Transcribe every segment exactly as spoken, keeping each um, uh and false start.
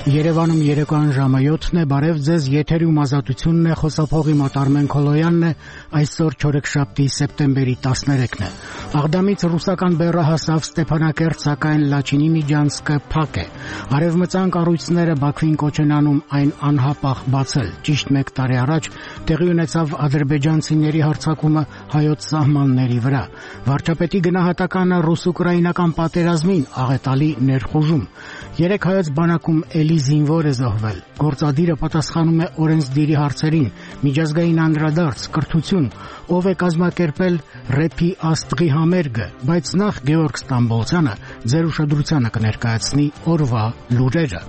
Երևանում երեկոյան ժամը յոթն է, բարև ձեզ, եթերում ազատությունն է, խոսափողի մոտ Արմեն Քոլոյանն է, այսօր չորեքշաբթի սեպտեմբերի տասներեքն է։ Աղդամից ռուսական բեռը հասավ Ստեփանակերտ, սակայն Լաչինի Միջանցքը փակ է։ Արևմտյան կառույցները Բաքվին կոչ են անում այն անհապաղ բացել։ Ճիշտ մեկ տարի առաջ տեղի ունեցավ ադրբեջանցիների հարձակումը հայոց սահմանների վրա։ Վարչապետի գնահատականը ռուս-ուկրաինական պատերազմին աղետալի ներխուժում։ Երեք հայոց բանակում էլի զինվոր է զոհվել։ Գործադիրը պատասխանում է օրենսդիրի հարցերին, միջազգային անդրադարձ, կրթություն, ով է կազմակերպել ռեփի աստղի համերգը, բայց նախ Գեորգ Ստամբոլցյանը ձեր ուշադրությանը կներկայացնի օրվա լուրերը։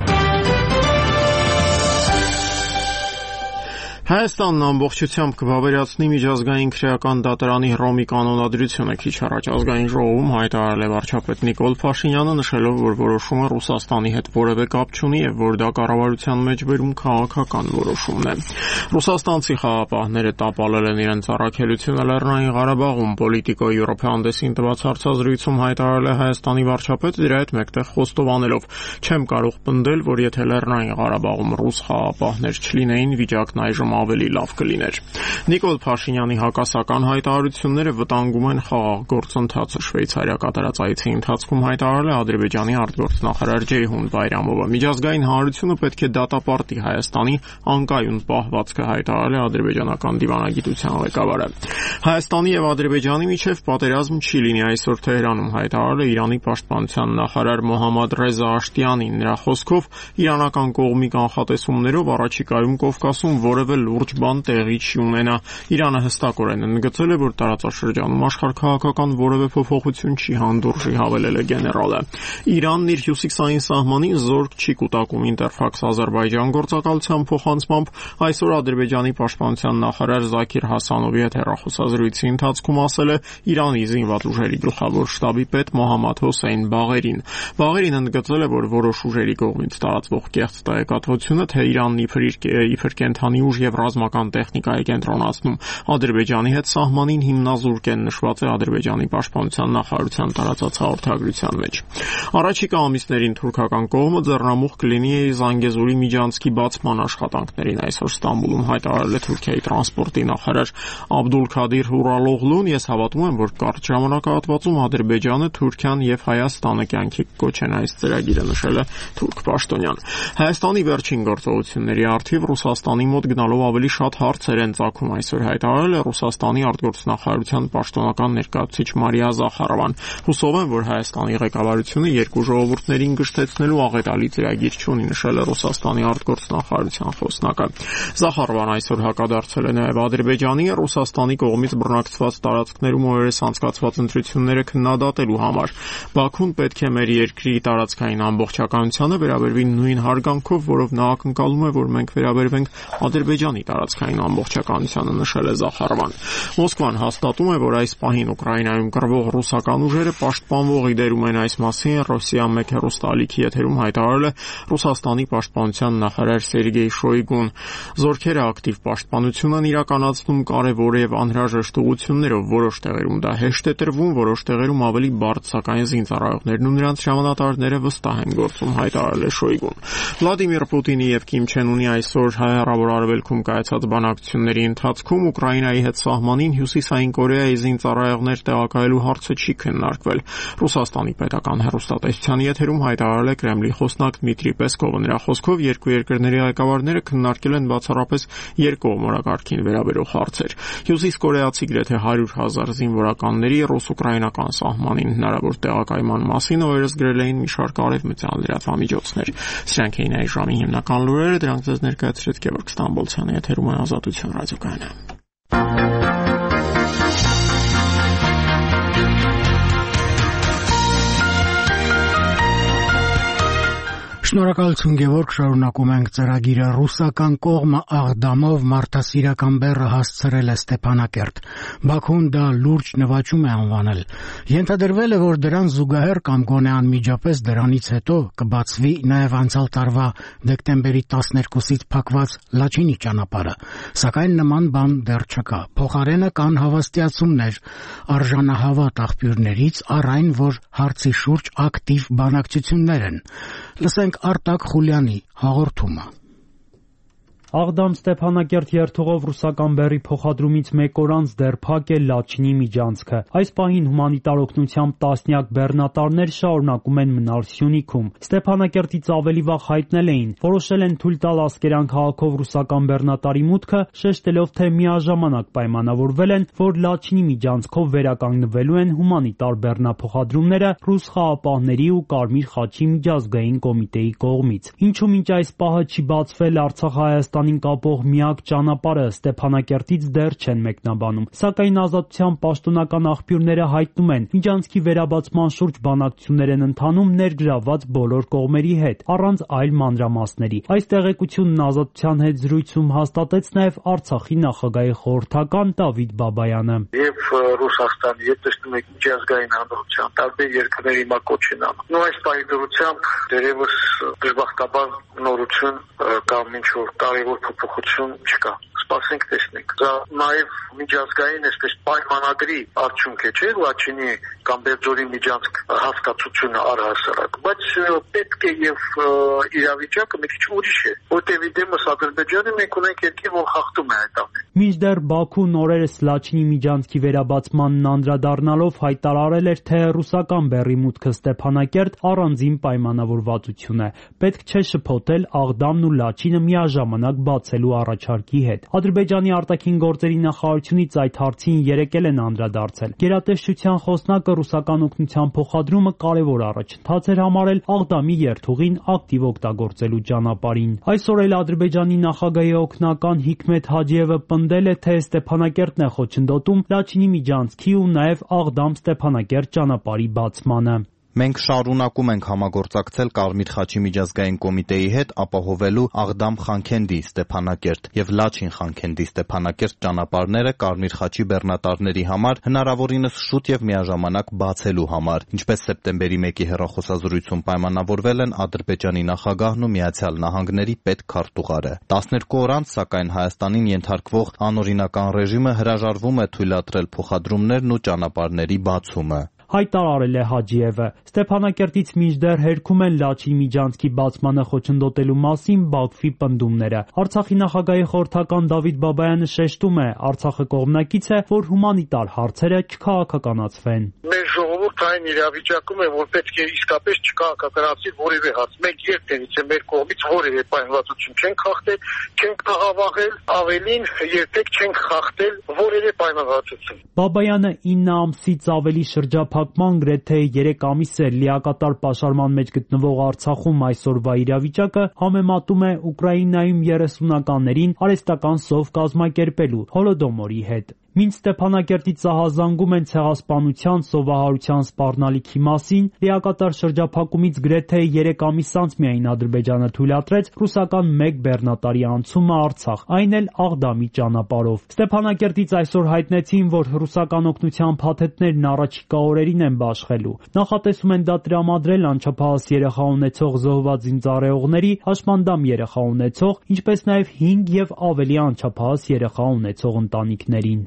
Հայաստանն ամբողջությամբ կվավերացնի միջազգային քրեական դատարանի Հռոմի կանոնադրությունը քիչ առաջ ազգային ժողովում հայտարարել է վարչապետ Նիկոլ Փաշինյանը, նշելով, որ որոշումը Ռուսաստանի հետ որևէ կապ չունի եւ որ դա կառավարության մեջ բերում քաղաքական որոշումն է։ Ռուսաստանցի խաղապահները տապալել են իրենց առաքելությունը Լեռնային Ղարաբաղում, Politico Europe հանդեսին տված հարցազրույցում հայտարարել է Հայաստանի վարչապետը, դրա հետ մեկտեղ խոստովանելով. «Չեմ կարող պնդել, որ եթե Լեռնային Ղարաբաղում ռուս խաղապահներ չլինեին, վիճակն այժմ ավելի լավ կլիներ»։ Նիկոլ Փաշինյանի հակասական հայտարարությունները վտանգում են խաղաղ գործընթացը։ Շվեյցարիա կատարած այցի ընթացքում հայտարարել է Ադրբեջանի արտգործնախարար Ջեյհուն Բայրամովը։ Միջազգային հանրությունը պետք է դատապարտի Հայաստանի անկայուն պահվածքը, հայտարարել է ադրբեջանական դիվանագիտության ղեկավարը։ Հայաստանի եւ Ադրբեջանի միջև պատերազմ չի լինի, այսօր Թեհրանում հայտարարել է Իրանի պաշտպանության նախարար Մոհամմադ Ռեզա Աշտյանին։ Նրա խոսքով իրանական կողմի կանխատեսումներով առաջիկայում Կովկասում որևէ լուրջ բան տեղի չի ունենա։ Իրանը հստակորեն ընդգծել է, որ տարածաշրջանում աշխարհաքաղաքական որևէ փոփոխություն չի հանդուրժի, հավելել է գեներալը։ Իրանն իր հյուսիսային սահմանին զորք չի կուտակում Ինտերֆաքս Ադրբեջան գործակալության փոխանցմամբ այսօր Ադրբեջանի պաշտպանության նախարար Զաքիր Հասանովի հետ հեռախոսազրույցի ընթացքում ասել է Իրանի զինված ուժերի գլխավոր շտաբի պետ Մոհամմադ Հոսեյն Բաղերին։ Բաղերին ընդգծել է, որ որոշ ուժերի կողմից տարածվող կեղծ տեղեկատվությունը, թե Իրանն իբր իբր կենթանի ուժ եւ ռազմական տեխնիկա է կենտրոնացնում Ադրբեջանի հետ սահմանին, հիմնազուրկ են, նշված է Ադրբեջանի պաշտպանության նախարարության տարածած հաղորդագրության մեջ։ Առաջիկա ամիսներին թուրքական կողմը ձեռնամուխ կլինի Զանգեզուրի միջանցքի բացման աշխատանքներին, այսօր Ստամբուլում հայտարարել է Թուրքիայի տրանսպորտի նախարար Աբդուլքադիր Հուրալօղլուն։ Ես հավատում եմ, որ կարճ ժամանակահատվածում Ադրբեջանը, Թուրքիան եւ Հայաստանը կյանքի կոչեն այս ծրագիրը, նշել է թուրք պաշտոնյան։ Հայաստանի վերջին գործողությունների առթիվ Ռուսաստանի մոտ գնալով ավելի շատ հարցեր են ծագում, այսօր հայտարարել է Ռուսաստանի արտգործնախարարության պաշտոնական ներկայացուցիչ Մարիա Զախարովան։ Հուսով եմ, որ Հայաստանի ղեկավարությունը երկու ժողովուրդներին գժտեցնելու աղետալի ծրագիր չունի, նշել է Ռուսաստանի արտգործնախարարության խոսնակը։ Զախարովան այսօր հակադարձել է նաև Ադրբեջանի Ռուսաստանի կողմից բռնակցված տարածքներում օրերս անցկացված ընտրությունները քննադատելու համար։ Բաքուն պետք է մեր երկրի տարածքային ամբողջականությանը վերաբերվի նույն հարգանքով, որով նա ակնկալում է, որ մենք վերաբերվենք Ադրբեջանի տարածքային ամբողջականությանը, նշել է Զախարովան։ Մոսկվան հաստատում է, որ այս պահին Ուկրաինայում կռվող ռուսական ուժերը պաշտպանվողի դերում են, այս մասին Ռոսիա մեկ հեռուստաալիքի եթերում հայտարարել է Ռուսաստանի պաշտպանության նախարար Սերգեյ Շոյգուն։ Զորքերը ակտիվ պաշտպանություն են իրականացնում կարևոր եւ անհրաժեշտ ուղղություններով, որոշ տեղերում դա հեշտ է տրվում, որոշ տեղերում ավելի բարդ, սակայն զինծառայողներն ու նրանց ժամանատարները վստահ են գործում, հայտարարել է Շոյգուն։ Վլադիմիր Պուտինի եւ Կիմ Չեն Ունի այսօր Հարավարտ Արևելքում կայացած բանակցությունների ընթացքում Ուկրաինայի հետ սահմանին Հյուսիսային Կորեայի զինծառայողներ տեղակայելու հարցը չի քննարկվել։ Ռուսաստանի պետական հեռուստատեսության եթերում հայտարարել է Կրեմլի խոսնակ Դմիտրի Պեսկովը։ Նրա խոսքով երկու երկրների ղեկավարները քննարկել են բացառապես երկկողմ օրակարգին վերաբերող հարցեր։ Հյուսիսկորեացի գրեթե հարյուր հազար զինվորականների ռուս-ուկրաինական սահմանին հնարավոր տեղակայման մասին օրերս գրել էին մի շարք արևմտյան լրատվամիջոցներ։ Սրանք էին այս ժամի հիմնական լուրերը, դրանք ձեզ ներկայացրեց Գեորգ Ստամբոլցյանը, եթերում է Ազատություն ռադիոկայանը։ Շնորհակալություն Գևորգ, շարունակում ենք ծրագիրը։ Ռուսական կողմը աղդամով մարդասիրական բեռը հասցրել է Ստեփանակերտ։ Բաքուն դա լուրջ նվաճում է անվանել։ Ենթադրվել է, որ դրան զուգահեռ կամ գոնե անմիջապես դրանից հետո կբացվի նաև անցյալ տարվա դեկտեմբերի տասներկուսից փակված Լաչինի ճանապարհը, սակայն նման բան դեռ չկա։ Փոխարենը կան հավաստիացումներ արժանահավատ աղբյուրներից առ այն, որ հարցի շուրջ ակտիվ բանակցություններ են։ Լսենք Արտակ Խուլյանի հաղորդումը։ Աղդամ Ստեփանակերտ երթուղով ռուսական բեռի փոխադրումից մեկ օր անց դեռ փակ է Լաչինի միջանցքը։ Այս պահին հումանիտար օգնությամբ տասնյակ բեռնատարներ շարունակում են մնալ Սյունիքում։ Ստեփանակերտից ավելի վաղ հայտնել էին, որոշել են թույլ տալ Ասկերան քաղաքով ռուսական բեռնատարի մուտքը, շեշտելով, թե միաժամանակ պայմանավորվել են, որ Լաչինի միջանցքով վերականգնվելու են հումանիտար բեռնափոխադրումները ռուս խաղապահների ու Կարմիր խաչի միջազգային կոմիտեի կողմից։ Ինչու մինչ այս պահը չի բացվել Արցախ-Հայաստանին կապող միակ ճանապարհը Ստեփանակերտից դեռ չեն մեկնաբանում, սակայն Ազատության պաշտոնական աղբյուրները հայտնում են, միջանցքի վերաբացման շուրջ բանակցություններ են ընթանում ներգրավված բոլոր կողմերի հետ, առանց այլ մանրամասների։ Այս տեղեկությունն Ազատության հետ զրույցում հաստատեց նաև Արցախի նախագահի խորհրդական Դավիթ Բաբայանը։ Եվ Ռուսաստանի հետ տեսնում եք միջազգային հանրության տարբեր երկրների հիմա կոչ են անում։ Ու այս պայմանությամբ դերևս դժբախտաբար նորություն կամ ինչ-որ կարևոր փոփոխություն չկա։ Սպասենք տեսնենք։ Դա նաև միջազգային այսպես պայմանագրի արդյունք է, չէ՞, Լաչինի կամ Բերձորի միջանցք հասկացությունը առհասարակ, բայց պետք է եւ իրավիճակը մի քիչ ուրիշ է, որտեղ դեմս Ադրբեջանը մենք ունենք երկիր, որ խախտում է այդ ամենը։ Մինչդեռ Բաքուն օրերս Լաչինի միջանցքի վերաբացմանն անդրադառնալով հայտարարել էր, թե ռուսական բեռի մուտքը Ստեփանակերտ առանձին պայմանավորվածություն է։ Պետք չէ շփոթել Աղդամն ու Լաչինը միաժամանակ բացելու առաջարկի հետ։ Ադրբեջանի արտաքին գործերի նախարարությունից այդ հարցին երեկ էլ են անդրադարձել։ Գերատեսչության խոսնակը ռուսական օգնության փոխադրումը կարևոր առաջընթաց էր համարել Աղդամի երթուղին ակտիվ օգտագործելու ճանապարհին։ Այսօր էլ Ադրբեջանի նախագահի օգնական Հիկմետ Հաջիևը պնդել է, թե Ստեփանակերտն է խոչընդոտում Լաչինի միջանցքի ու նաև Աղդամ-Ստեփանակերտ ճանապարհի բացմանը։ Մենք շարունակում ենք համագործակցել Կարմիր խաչի միջազգային կոմիտեի հետ ապահովելու Աղդամ-Խանքենդի Ստեփանակերտ եւ Լաչին-Խանքենդի Ստեփանակերտ ճանապարհները Կարմիր խաչի բեռնատարների համար հնարավորինս շուտ եւ միաժամանակ բացելու համար, ինչպես սեպտեմբերի մեկի հեռախոսազրույցում պայմանավորվել են Ադրբեջանի նախագահն ու Միացյալ Նահանգների պետքարտուղարը։ տասներկու օր անց, սակայն Հայաստանին ենթարկվող անօրինական ռեժիմը հրաժարվում է թույլատրել փոխադրումներն ու ճանապարհների բացումը։ Հայտարարել է Հաջիևը։ Ստեփանակերտից մինչդեռ հերքում են Լաչի միջանցքի բացմանը խոչընդոտելու մասին Բաքվի պնդումները։ Արցախի նախագահի խորհրդական Դավիթ Բաբայանը շեշտում է, Արցախը կողմնակից է, որ հումանիտար հարցերը չքաղաքականացվեն։ Մեր ժողովուրդային իրավիճակում է, որ պետք է իսկապես չքաղաքականացվի որևէ հարց։ Մենք երբևիցե մեր կողմից որևէ պայմանավորություն չենք խախտել, չենք աղավաղել, ավելին երբեք չենք խախտել որևէ պայմանավորություն։ Բաբայանը ինը ամսից ավելի շրջափակման գրեթե երեք ամիս է լիակատար պաշարման մեջ գտնվող Արցախում այսօրվա իրավիճակը համեմատում է Ուկրաինայում երեսունականներին արհեստական սով կազմակերպելու Հոլոդոմորի հետ։ Մինչ Ստեփանակերտից ահազանգում են ցեղասպանության, սովահարության սպառնալիքի մասին, լիակատար շրջափակումից գրեթե երեք ամիս անց միայն Ադրբեջանը թույլատրեց ռուսական մեկ բեռնատարի անցումը Արցախ, այն էլ Աղդամի ճանապարհով։ Ստեփանակերտից այսօր հայտնեցին, որ ռուսական օգնության փաթեթներն առաջիկա օրերին են բաշխելու։ Նախատեսում են դա տրամադրել անչափահաս երեխա ունեցող զոհված զինծառայողների, հաշմանդամ երեխա ունեցող, ինչպես նաև հինգ եւ ավելի անչափահաս երեխա ունեցող ընտանիքներին։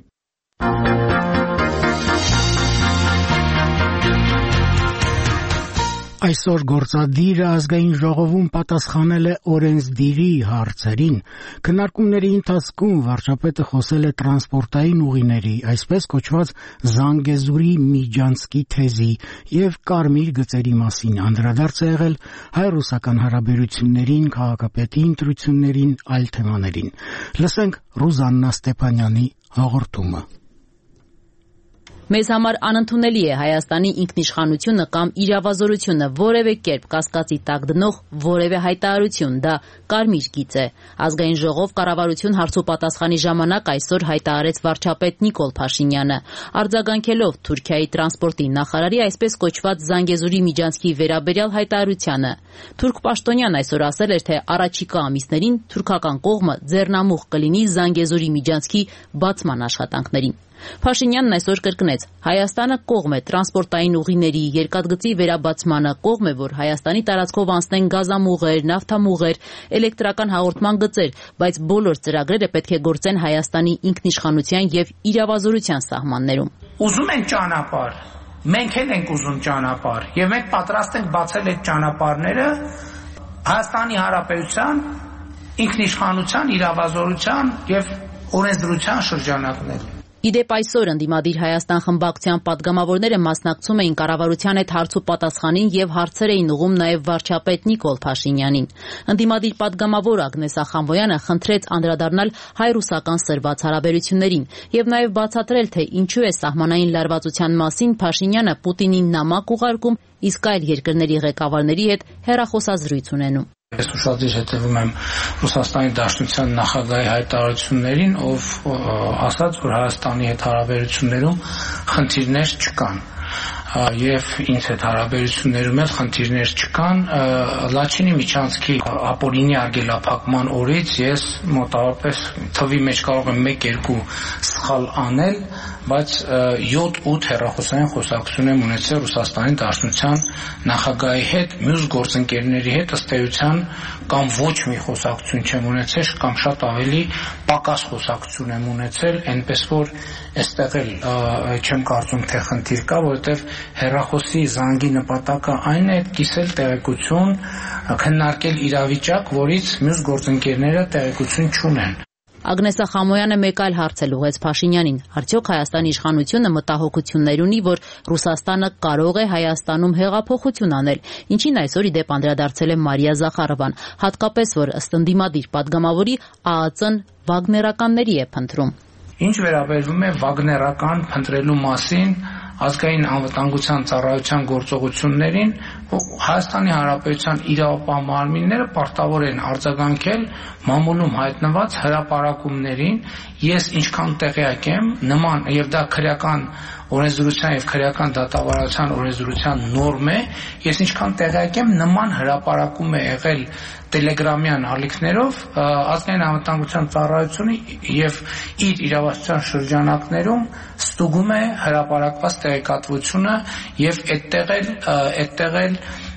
Այսօր գործադիրը ազգային ժողովում պատասխանել է օրենսդիրի հարցերին։ Քննարկումների ընթացքում վարչապետը խոսել է տրանսպորտային ուղիների, այսպես կոչված Զանգեզուրի միջանցքի թեզի եւ կարմիր գծերի մասին, անդրադարձ է եղել հայ-ռուսական հարաբերություններին, քաղաքապետի ընտրություններին, այլ թեմաներին։ Լսենք Ռուզաննա Ստեփանյանի հաղորդումը։ Մեզ համար անընդունելի է Հայաստանի ինքնիշխանությունը կամ իրավազորությունը որևէ կերպ կասկածի տակ դնող որևէ հայտարարություն, դա կարմիր գիծ է։ Ազգային ժողով կառավարություն հարցու պատասխանի ժամանակ այսօր հայտարարեց վարչապետ Նիկոլ Փաշինյանը, արձագանքելով Թուրքիայի տրանսպորտի նախարարի այսպես կոչված Զանգեզուրի միջանցքի վերաբերյալ հայտարարությանը։ Թուրք պաշտոնյան այսօր ասել էր, թե առաջիկա ամիսներին թուրքական կողմը ձեռնամուխ կլինի Զանգեզուրի միջանցքի բացման աշխատանքներին։ Փաշինյանն այսօր կրկնեց. Հայաստանը կողմ է տրանսպորտային ուղիների, երկաթգծի վերաբացմանը, կողմ է, որ Հայաստանի տարածքով անցնեն գազամուղեր, նավթամուղեր, էլեկտրական հաղորդման գծեր, բայց բոլոր ծրագրերը պետք է գործեն Հայաստանի ինքնիշխանության եւ իրավազորության սահմաններում։ Ուզում են ճանապարհ, մենք էլ ենք ուզում ճանապարհ, եւ մենք պատրաստ ենք բացել այդ ճանապարհները Հայաստանի Հանրապետության ինքնիշխանության, իրավազորության եւ օրենսդրության շրջանակներ։ Իդեպ այսօր ընդդիմադիր Հայաստան խմբակցության պատգամավորները մասնակցում էին կառավարության հետ հարց ու պատասխանին եւ հարցեր էին ուղղում նաեւ վարչապետ Նիկոլ Փաշինյանին։ Ընդդիմադիր պատգամավոր Ագնես Ախամոյանը խնդրեց անդրադառնալ հայ-ռուսական սրված հարաբերություններին եւ նաեւ բացատրել, թե ինչու է սահմանային լարվածության մասին Փաշինյանը Պուտինին նամակ ուղարկում, իսկ այլ երկրների ղեկավարների հետ հեռախոսազրույց ունենում։ Ես ուշադրիչ հետևում եմ Ռուսաստանի Դաշնության նախագահի հայտարարություններին, ով ասաց, որ Հայաստանի հետ հարաբերություններում խնդիրներ չկան եւ ինձ հետ հարաբերություններում էլ խնդիրներ չկան։ Լաչինի միջանցքի ապօրինի արգելափակման օրից ես մոտավորապես թվի մեջ կարող եմ մեկ-երկու սխալ անել, բայց յոթ-ութ հեռախոսային խոսակցություն եմ ունեցել Ռուսաստանի Դաշնության նախագահի հետ, մյուս գործընկերների հետ ըստ էության կամ ոչ մի խոսակցություն չեմ ունեցել, կամ շատ ավելի պակաս խոսակցություն եմ ունեցել, այնպես որ այստեղ էլ չեմ կարծում թե խնդիր կա, որովհետև հեռախոսի զանգի նպատակը այն է կիսել տեղեկություն, քննարկել իրավիճակ, որից մյուս գործընկերները տեղեկություն չունեն։ Ագնես Ախամոյանը մեկ այլ հարց էլ ուղղեց Փաշինյանին. արդյոք Հայաստանի իշխանությունը մտահոգություններ ունի, որ Ռուսաստանը կարող է Հայաստանում հեղափոխություն անել, ինչին այսօր ի դեպ անդրադարձել է Մարիա Զախարովան, հատկապես որ ըստ ընդդիմադիր պատգամավորի ԱԱԾ-ն վագներականների է փնտրում։ Ինչ վերաբերվում է վագներական փնտրելու մասին, ազգային անվտանգության ծառայության գործողություններին, Հայաստանի Հանրապետության իրավապահ մարմինները պարտավոր են արձագանքել մամուլում հայտնված հրապարակումներին։ Ես ինչքան տեղյակ եմ, նման եւ դա քրեական օրենսդրության եւ քրեական դատավարության օրենսդրության նորմ է, ես ինչքան տեղյակ եմ, նման հրապարակում է եղել տելեգրամյան ալիքներով ազգային անվտանգության ծառայությունը եւ իր իրավասության շրջանակներում ստուգում է հրապարակված տեղեկատվությունը եւ այդտեղ էլ այդտեղ էլ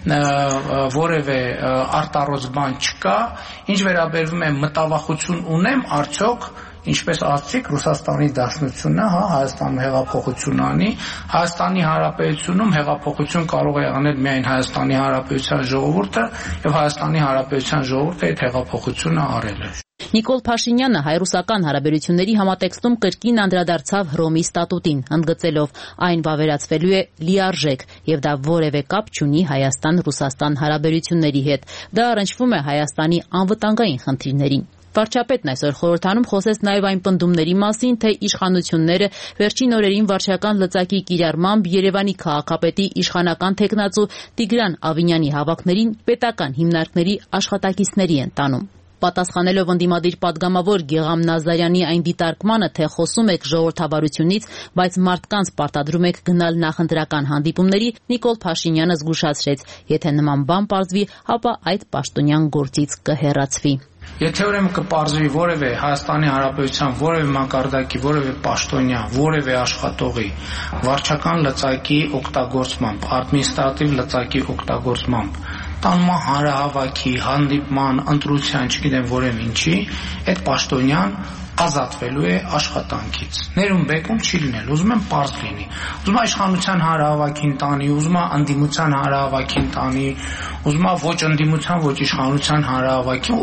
որևէ արտառոց բան չկա։ Ինչ վերաբերվում է մտավախություն ունեմ, արդյոք ինչպես ասացիք, Ռուսաստանի Դաշնությունը, հա, Հայաստանում հեղափոխություն անի, Հայաստանի Հանրապետությունում հեղափոխություն կարող է անել միայն Հայաստանի Հանրապետության ժողովուրդը, եւ Հայաստանի Հանրապետության ժողովուրդը այդ հեղափոխությունը արել է։ Նիկոլ Փաշինյանը հայ-ռուսական հարաբերությունների համատեքստում կրկին անդրադարձավ Հռոմի ստատուտին, ընդգծելով այն վավերացվելու է լիարժեք եւ դա որևէ կապ չունի Հայաստան-Ռուսաստան հարաբերությունների հետ։ Դա առնչվում է Հայաստանի անվտանգային խնդիրներին։ Վարչապետն այսօր խորհրդանում խոսեց նաև այն պնդումների մասին, թե իշխանությունները վերջին օրերին վարչական լծակի կիրառմամբ Երևանի քաղաքապետի իշխանական թեկնածու Տիգրան Ավինյանի հավաքներին պետական հիմնարկների աշխատակիցների են տանում։ Պատասխանելով ընդդիմադիր պատգամավոր Գեգամ Նազարյանի այն դիտարկմանը, թե խոսում եք ժողովրդավարությունից, բայց մարդկանց պարտադրում եք գնալ նախընտրական հանդիպումների, Նիկոլ Փաշինյանը զգուշացրեց, եթե նման բան պարզվի, ապա այդ պաշտոնյան գործից կհեռացվի։ Եթե ուրեմն կպարզվի որևէ Հայաստանի Հանրապետության որևէ մակարդակի, որևէ պաշտոնյա, որևէ աշխատողի վարչական լծակի օգտագործմամբ, ադմինիստրատիվ լծակի օգտագործմամբ տանմա հանրահավաքի, հանդիպման, ընտրության, չգիտեմ որևէ ինչի, այդ պաշտոնյան ազատվելու է աշխատանքից։ Ներում բեկում չի լինել, ուզում եմ պարզ լինի։ Ուզում է իշխանության հանրահավաքին տանի, ուզում է ընդդիմության հանրահավաքին տանի, ուզում է ոչ ընդդիմության, ոչ իշխանության հանրահավաքին,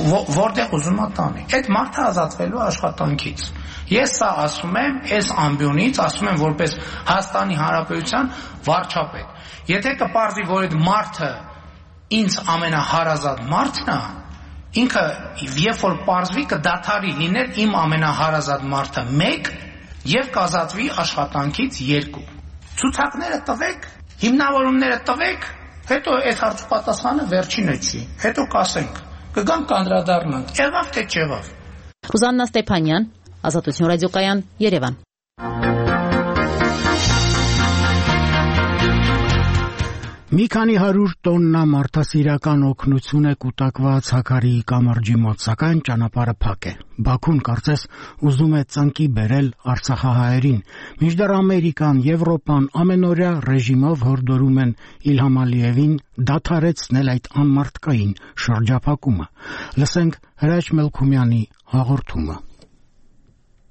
որտեղ ուզում է տանի։ Այդ մարդը ազատվելու աշխատանքից։ Ես սա ասում եմ, այս ամբիոնից, ասում եմ որպես Հայաստանի Հանրապետության վարչապետ։ Եթե կպարզվի, որ այդ մարդը ինձ ամենահարազատ մարդն է, ինքը երբ որ պարզվի կդադարի լինել իմ ամենահարազատ մարդը մեկ եւ կազատվի աշխատանքից երկու։ Ցուցակները տվեք, հիմնավորումները տվեք, հետո այդ հարցի պատասխանը վերջինը չի։ Հետո կասենք, կգանք կանդրադառնանք, եղավ թե չեղավ։ Ռուզաննա Ստեփանյան, Ազատություն ռադիոկայան, Երևան։ Մի քանի հարյուր տոննա մարդասիրական օգնություն է կուտակված Հաքարիի կամրջի մոտ, սակայն ճանապարհը փակ է։ Բաքուն կարծես ուզում է ծնկի բերել արցախահայերին, մինչդեռ Ամերիկան, Եվրոպան ամենօրյա ռեժիմով հորդորում են Իլհամ Ալիևին դադարեցնել այդ անմարդկային շրջափակումը։ Լսենք Հրաչ Մելքումյանի հաղորդումը։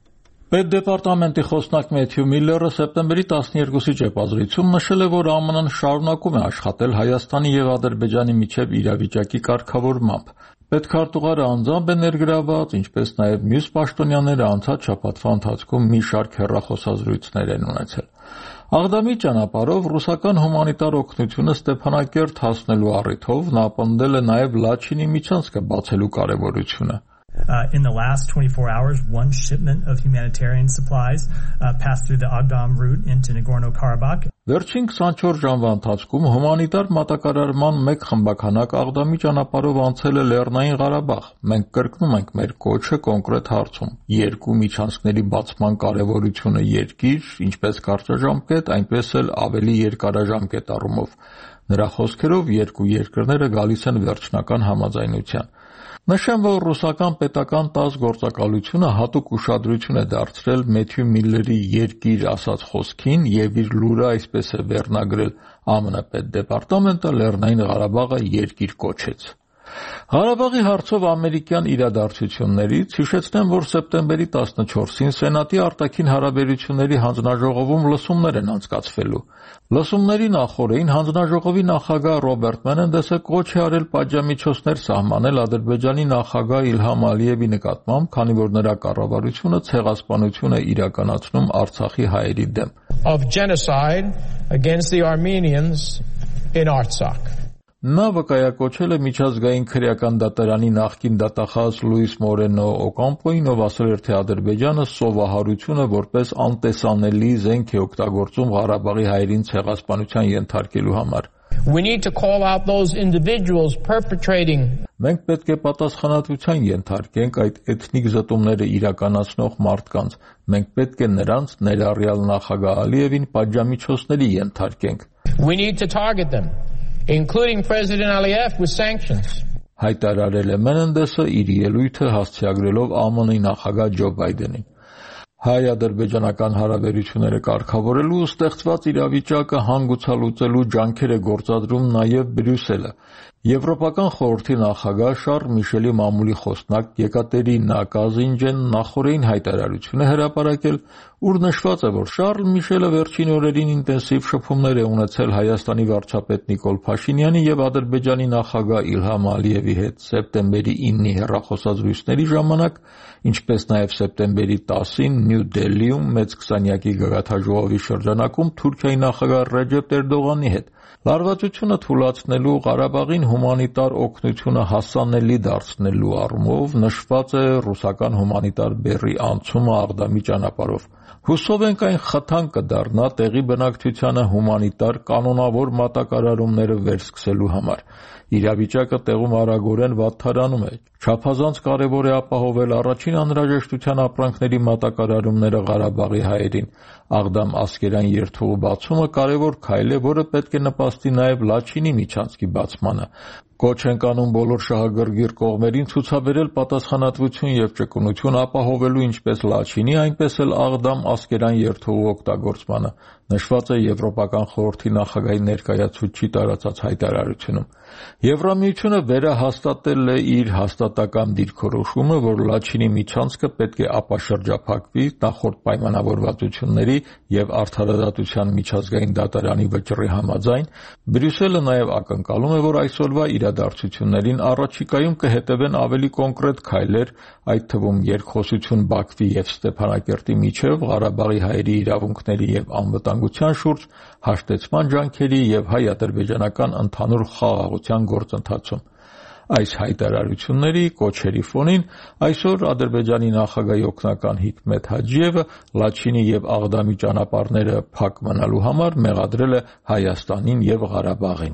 Պետդեպարտամենտի խոսնակ Մեթյու Միլլերը սեպտեմբերի տասներկուսի ճեպազրույցում նշել է, որ ԱՄՆ-ն շարունակում է աշխատել Հայաստանի եւ Ադրբեջանի միջև իրավիճակի կարգավորմամբ։ Պետքարտուղարը անձամբ է ներգրաված, ինչպես նաեւ մյուս պաշտոնյաները անցած շաբաթվա ընթացքում մի շարք հեռախոսազրույցներ են ունեցել։ Աղդամի ճանապարհով ռուսական հումանիտար օգնությունը Ստեփանակերտ հասնելու առիթով նա պնդել է նաեւ Լաչինի միջանցքը բացելու կարեւորությունը։ Uh, in the last twenty-four hours, one shipment of humanitarian supplies uh, passed through the Agdam route into Nagorno-Karabakh. Վերջին քսանչորս ժամվա ընթացքում հումանիտար մատակարարման մեկ խմբականակ Աղդամի ճանապարհով անցել է Լեռնային Ղարաբաղ։ Մենք կրկնում ենք մեր կոչը կոնկրետ հարցում։ Երկու միջանցքների բացման կարևորությունը երկիր, ինչպես կարճաժամկետ, այնպես էլ ավելի երկարաժամկետ առումով։ Նրա խոսքերով երկու երկրները գալիս են վերջնական համաձայնության։ Նշեմ, որ ռուսական պետական տաս գործակալությունը հատուկ ուշադրություն է դարձրել Մեթյու Միլլերի երկիր ասած խոսքին եւ իր լուրը այսպես է վերնագրել ԱՄՆ պետդեպարտամենտը Լեռնային Ղարաբաղը երկիր կոչեց։ Ղարաբաղի հարցով ամերիկյան իրադարձություններից հիշեցնեմ, որ սեպտեմբերի տասնչորսին Սենատի արտաքին հարաբերությունների հանձնաժողովում լսումներ են անցկացվելու։ Լսումների նախօրեին հանձնաժողովի նախագահ Ռոբերտ Մենենդեսը կոչ է արել պատժամիջոցներ սահմանել Ադրբեջանի նախագահ Իլհամ Ալիևի նկատմամբ, քանի որ նրա կառավարությունը ցեղասպանություն է իրականացնում Արցախի հայերի դեմ։ Of genocide against the Armenians in Artsakh. Նա վկայակոչել է միջազգային քրեական դատարանի նախկին դատախազ Լուիս Մորենո Օկամպոին, ով ասել էր, թե Ադրբեջանը սովահարությունը որպես անտեսանելի զենք է օգտագործում Ղարաբաղի հայերին ցեղասպանության ենթարկելու համար։ We need to call out those individuals perpetrating. Մենք պետք է պատասխանատվության ենթարկենք այդ էթնիկ զտումները իրականացնող մարդկանց։ Մենք պետք է նրանց, ներառյալ նախագահ Ալիևին, պատժամիջոցների ենթարկենք։ We need to target them, including President Aliyev, with sanctions. Հայտարարել է Մենենդեսը իր ելույթը հասցեագրելով ԱՄՆ-ի նախագահ Ջո Բայդենին։ Հայ-ադրբեջանական հարաբերությունները կարգավորելու ու ստեղծված իրավիճակը հանգուցալուծելու ջանքեր է գործադրում նաև Բրյուսելը։ Եվրոպական խորհրդի նախագահ Շարլ Միշելի մամուլի խոսնակ Եկատերինա Կազինջեն նախօրեին հայտարարություն է հրապարակել, ուր նշված է, որ Շարլ Միշելը վերջին օրերին ինտենսիվ շփումներ է ունեցել Հայաստանի վարչապետ Նիկոլ Փաշինյանի եւ Ադրբեջանի նախագահ Իլհամ Ալիևի հետ սեպտեմբերի իննի հեռախոսազրույցների ժամանակ, ինչպես նաև սեպտեմբերի տասին Նյու Դելիում մեծ քսանյակի գագաթաժողովի շրջանակում Թուրքիայի նախագահ Ռեջեփ Էրդողանի հետ։ Լարվածությունը թույլատնելու Ղարաբաղին հումանիտար օգնությունը հասանելի դարձնելու առումով նշված է ռուսական հումանիտար բեռի անցումը Աղդամի ճանապարհով։ Հուսով ենք այն խթան կդառնա տեղի բնակչությանը հումանիտար կանոնավոր մատակարարումները վերսկսելու համար։ Իրավիճակը տեղում արագորեն վատթարանում է։ Չափազանց կարևոր է ապահովել առաջին անհրաժեշտության ապրանքների մատակարարումները Ղարաբաղի հայերին։ Աղդամ ասկերան երթուղու բացումը կարևոր քայլ է, որը պետք է նպաստի նաև Լաչինի միջանցքի բացմանը։ Կոչ ենք անում բոլոր շահագրգիռ կողմերին ցուցաբերել պատասխանատվություն եւ ճկունություն ապահովելու ինչպես Լաչինի, այնպես էլ Աղդամ ասկերան երթուղու օգտագործմանը, նշված է Եվրոպական խորհրդի նախագահի ներկայացուցչի տարածած հայտարարությունում։ Եվրամիությունը վերահաստատել է իր հաստատակամ դիրքորոշումը, որ Լաչինի միջանցքը պետք է ապաշրջափակվի նախորդ պայմանավորվածությունների եւ արդարադատության միջազգային դատարանի վճռի համաձայն։ Բրյուսելը նաեւ ակնկալում է, որ այսօրվա իրադարձություններին առաջիկայում կհետևեն ավելի կոնկրետ քայլեր, այդ թվում երկխոսություն Բաքվի եւ Ստեփանակերտի միջև Ղարաբաղի հայերի իրավունքների եւ անվտանգության շուրջ հաշտեցման ջանքերի եւ հայ-ադրբեջանական ընդհանուր խաղաղության գործընթացում։ Այս հայտարարությունների կոչերի ֆոնին այսօր Ադրբեջանի նախագահի օգնական Հիկմետ Հաջիևը Լաչինի եւ Աղդամի ճանապարհները փակ մնալու համար մեղադրել է Հայաստանին եւ Ղարաբաղին։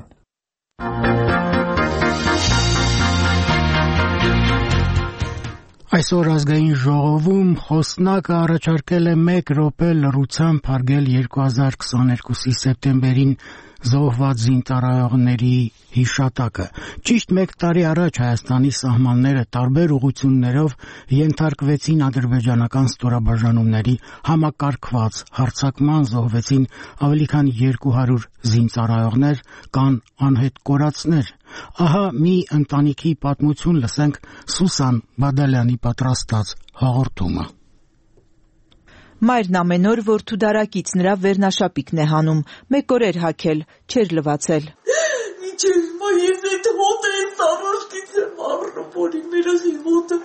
Այսօր ազգային ժողովում խոսնակը առաջարկել է մեկ րոպե լռությամբ հարգել երկու հազար քսաներկուսի սեպտեմբերին զոհված զինծառայողների հիշատակը։ Ճիշտ մեկ տարի առաջ Հայաստանի սահմանները տարբեր ուղղություններով ենթարկվեցին ադրբեջանական ստորաբաժանումների համակարգված հարձակման, զոհվեցին ավելի քան երկու հարյուր զինծառայողներ, կան անհետ կորածներ։ Ահա մի ընտանիքի պատմություն լսենք Սուսան Բադալյանի պատրաստած հաղորդումը։ Մայրն ամեն օր որդու դարակից նրա վերնաշապիկն է հանում, մեկ օր էր հագել, չէր լվացել։ Մինչև հիմա ես այդ հոտը այս առոշկից եմ առնում, որի մերախի հոտը,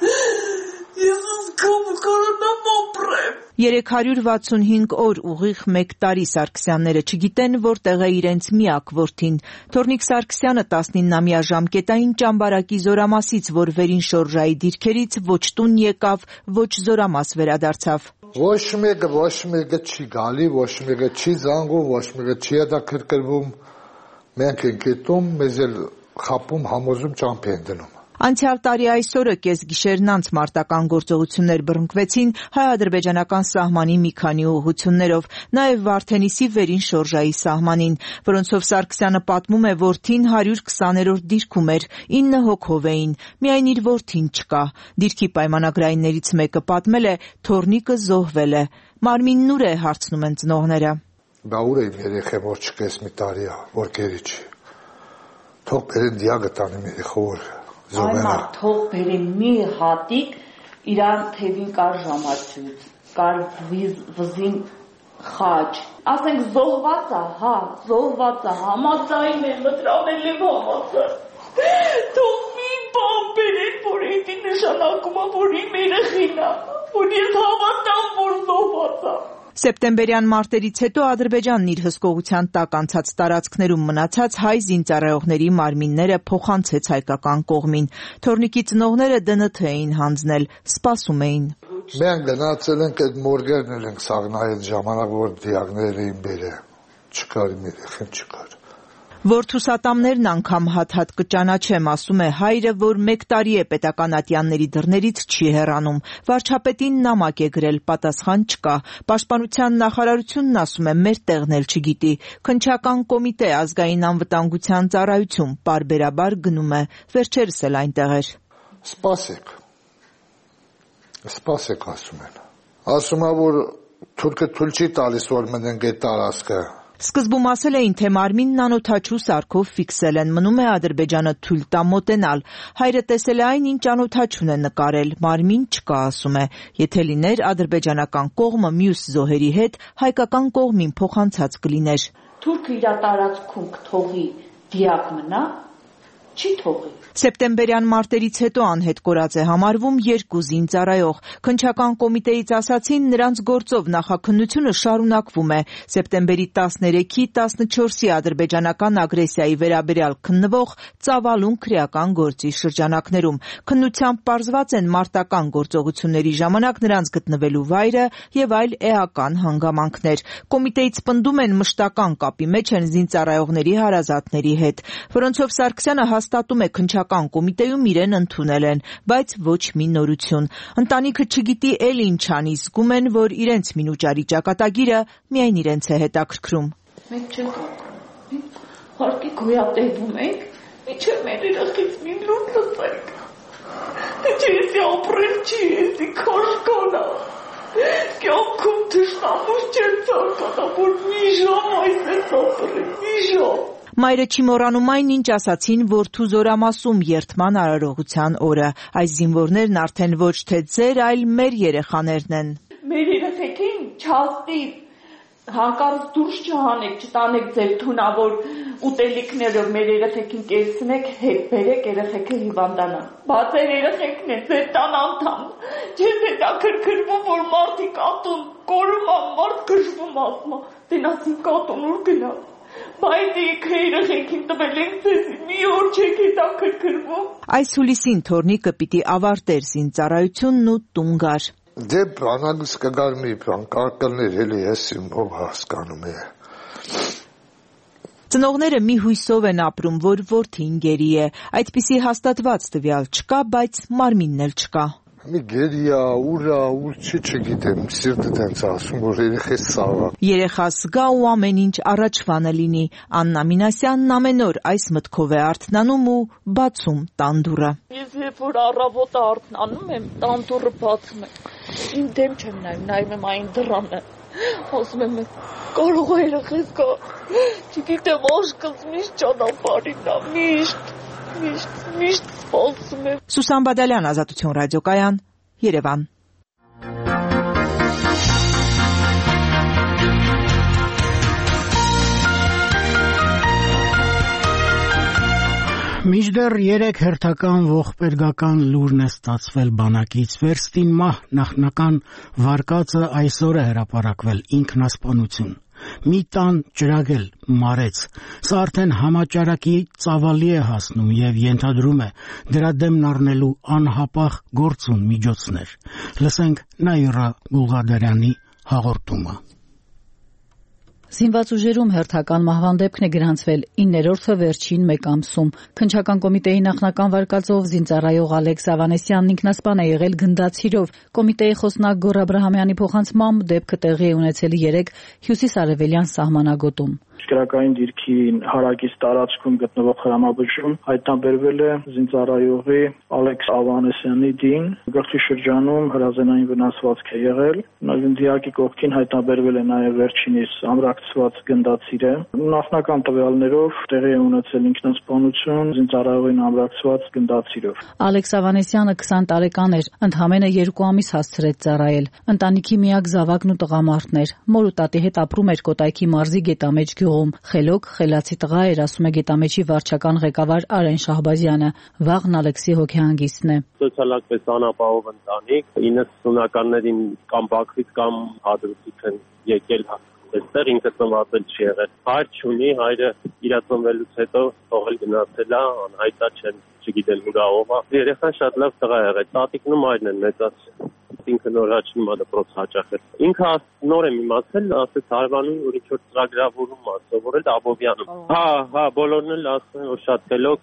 ես ուսկամ ու կարանամ ապրեմ։ երեք հարյուր վաթսունհինգ օր ուղիղ մեկ տարի Սարգսյանները չգիտեն, որտեղ է իրենց միակ որդին։ Թորնիկ Սարգսյանը տասնիննամյա ժամկետային ճամբարակի զորամասից, որ վերին շորժայի դիրքերից ոչ տուն եկավ, ոչ զորամաս վերադարձավ։ Ոչ մեկը, ոչ մեկը չի գալի, ոչ մեկը չի զանգում, ոչ մեկը չի հետաքրքրվում։ Մենք ենք հետում, մեզ էլ խապում, համոզում, ճամփ են դնում։ Անցյալ տարի այսօրը կեսգիշերն անց մարտական գործողություններ բռնկվեցին հայ-ադրբեջանական սահմանի մի քանի ուղղություններով, նաև Վարդենիսի վերին շորժայի սահմանին, որոնցով Սարգսյանը պատմում է, որդին հարյուր քսաներորդ դիրքում էր, ինը հոգով էին, միայն իր որդին չկա։ Դիրքի պայմանագրայիններից մեկը պատմել է, թոռնիկը զոհվել է։ Մարմինն ուր է, հարցնում են ծնողները։ Բա ուր է իմ երեխան, որ չկես մի տարի է, որ կերի չի։ Թող բերեն դիագը տանի մի երեխա, Այմա թող բերի մի հատիկ իրան թևին կար ժամացույց, կար վզին խաչ, ասենք զոհված է, հա, զոհված է, համաձայն է, մտրանել եմ համաձայն, թող մի բան բերեն, որ էդի նշանակում է, որ իմ երեխին է, որ ես հավատամ, որ զոհված է։ Սեպտեմբերյան մարտերից հետո Ադրբեջանն իր հսկողության տակ անցած տարածքներում մնացած հայ զինծառայողների մարմինները փոխանցեց հայկական կողմին։ Թորնիկի ծնողները դը ըն թե էին հանձնել, սպասում էին։ Մենք գնացել ենք այդ մորգերն ենք սաղնայ այդ ժամանակ, որ դիագներ էին բերել։ Չկար իմ երեխան, չկար։ Որդուսատամներն անգամ հատ-հատ կճանաչեմ, ասում է հայրը, որ մեկ տարի է պետական ատյանների դռներից չի հեռանում։ Վարչապետին նամակ է գրել, պատասխան չկա։ Պաշտպանության նախարարությունն ասում է, մեր տեղն էլ չգիտի։ Քննչական կոմիտե, ազգային անվտանգության ծառայություն պարբերաբար գնում է, վերջերս էլ այնտեղ էր։ Սպասեք։ Սպասեք, ասում են։ Ասում է, որ թուրքը թույլ չի տալիս, որ մնենք այդ տարածքը։ Սկզբում ասել էին, թե մարմինն անօդաչու սարքով ֆիքսել են, մնում է Ադրբեջանը թույլ տա մոտենալ։ Հայրը տեսել է այն, ինչ անօդաչուն է նկարել, մարմին չկա, ասում է։ Եթե լիներ, ադրբեջանական կողմը մյուս զոհերի հետ հայկական կողմին փոխանցած կլիներ։ Թուրքը իր տարածքում կթողի դիակ մնա, չի թողի։ Սեպտեմբերյան մարտերից հետո անհետ կորած է համարվում երկու զինծառայող։ Քննչական կոմիտեից ասացին, նրանց գործով նախաքննությունը շարունակվում է։ Սեպտեմբերի տասներեքի տասնչորսի ադրբեջանական ագրեսիայի վերաբերյալ քննվող ծավալուն քրեական գործի շրջանակներում։ Քննությամբ պարզված են մարտական գործողությունների ժամանակ նրանց գտնվելու վայրը եւ այլ էական հանգամանքներ։ Կոմիտեից պնդում են մշտական կապի մեջ են զինծառայողների հարազատների հետ, որոնցով Սարգսյանը հաստատում է քննչական կոմիտեում իրեն ընդունել են, բայց ոչ մի նորություն։ Ընտանիքը չգիտի էլ ինչ անի, զգում են, որ իրենց մինուճարի ճակատագիրը միայն իրենց է հետաքրքրում։ Մենք չենք ակրում, հարկի գոյատևում ենք, մինչև մեր երեխից մի լուր լսենք։ Թե չէ եսի ապրել չի, եսի քաշկանա։ Կյանքում թշնամուս չեն ցանկանա, որ մի ժամ այս ես ապրել, մի ժամ։ Մայրը չի մոռանում այն, ինչ ասացին որդու զորամասում երթման արարողության օրը։ Այս զինվորներն արդեն ոչ թե ձեր, այլ մեր երեխաներն են։ Մեր երեխեքին չաստի, հանկարծ դուրս չհանեք, չտանեք ձեր թունավոր ուտելիքները, մեր երեխեքին կերցնեք, հետ բերեք, երեխեքը հիվանդանան։ Բա ձեր երեխեքն են, ձեր տան անդամ։ Չես հետաքրքրվում, որ մարդիկ ատուն կորում ա, մարդ գժվում ասմա, տենասին կատուն ուր գնա։ Բայց իքը երեխեքին տվել ենք ձեզ, մի օր չեք հետաքրքրվում։ Այս հուլիսին թորնիկը պիտի ավարտեր զինծառայությունն ու տուն գար։ Դե բանալուց կգար մի բան, կարկլներ էլի ես իմ ով հասկանում է։ Ծնողները մի հույսով են ապրում, որ որդին գերի է։ Այդպիսի հաստատված տվյալ չկա, բայց մարմինն էլ չկա։ Մի գերիա, ուրա, ուր չի չգիտեմ, սիրտը տենց ասում, որ երեխես սաղա։ Երեխա զգա ու ամեն ինչ առաջվանը լինի։ Աննա Մինասյանն ամեն օր այս մտքով է արթնանում ու բացում տանդուռը։ Ես երբ որ առավոտը արթնանում եմ, տանդուռը բացում եմ։ Իմ դեմ չեմ նայում, նայում եմ այն դռանը։ Ասում եմ, կարող է երեխես գա։ Չգիտեմ, աշկս միշտ ճանապարհին ա, միշտ, միշտ, միշտ սպասում եմ։ Սուսան Բադալյան, Ազատություն ռադիոկայան, Երևան։ Մինչդեռ երեք հերթական ողբերգական լուրն է ստացվել բանակից, վերստին մահ նախնական վարկածը այսօր է հրապարակվել ինքնասպանություն։ Մի տան ջրագել մարեց։ Սա արդեն համաճարակի ծավալի է հասնում եւ ենթադրում է դրա դեմն առնելու անհապաղ գործուն միջոցներ։ Լսենք Նաիրա Բուլղադարյանի հաղորդումը։ Զինված ուժերում հերթական մահվան դեպքն է գրանցվել իններորդը վերջին մեկ ամսում։ Քննչական կոմիտեի նախնական վարկածով զինծառայող Ալեքս Ավանեսյանն ինքնասպան է եղել գնդացիրով։ Կոմիտեի խոսնակ Գոռ Աբրահամյանի փոխանցմամբ դեպքը տեղի է ունեցել երեկ հյուսիսարևելյան սահմանագոտում։ Կրակային դիրքի հարակից տարածքում գտնվող խրամաբջջում հայտնաբերվել է զինծառայողի Ալեքս Ավանեսյանի դին, գլխի շրջանում հրազենային վնասվածք է եղել։ Դիակի կողքին հայտնաբերվել է նաև վերջինիս ամրակցված գնդացիրը։ Նախնական տվյալներով տեղի է ունեցել ինքնասպանություն զինծառայողին ամրակցված գնդացիրով։ Ալեքս Ավանեսյանը քսան տարեկան էր, ընդամենը երկու ամիս հասցրեց ծառայել։ Ընտանիքի միակ զավակն ու տղամարդն էր։ Մոր ու տատի հետ ապրում էր Կոտայքի մարզի Գետամեջ գյուղում։ Խելոք, խելացի տղա էր, ասում է Գետամեջի վարչական ղեկավար Արեն Շահբազյանը։ Վաղն Ալեքսի հոգեհանգիստն է։ Սոցիալական անապահով ընտանիք, իննսունականներին կամ Բաքվից կամ Հադրութից են եկել այստեղ, ինքը ծնված չի եղել։ Հայր չունի, հայրը իր ծնվելուց հետո թողել գնացել է, անհայտ է, չեն չգիտել ուրախով է։ Երեխան շատ լավ տղա եղել, տատիկն ու մայրն են մեծացել։ Ինքը նոր հաճնում է դպրոց հաճախել։ Ինքը նոր եմ իմացել, ասեց հարևանին, որ ինչ-որ ծրագրավորում է սովորել Աբովյանում։ Հա, հա, բոլորն էլ ասում են, որ շատ խելոք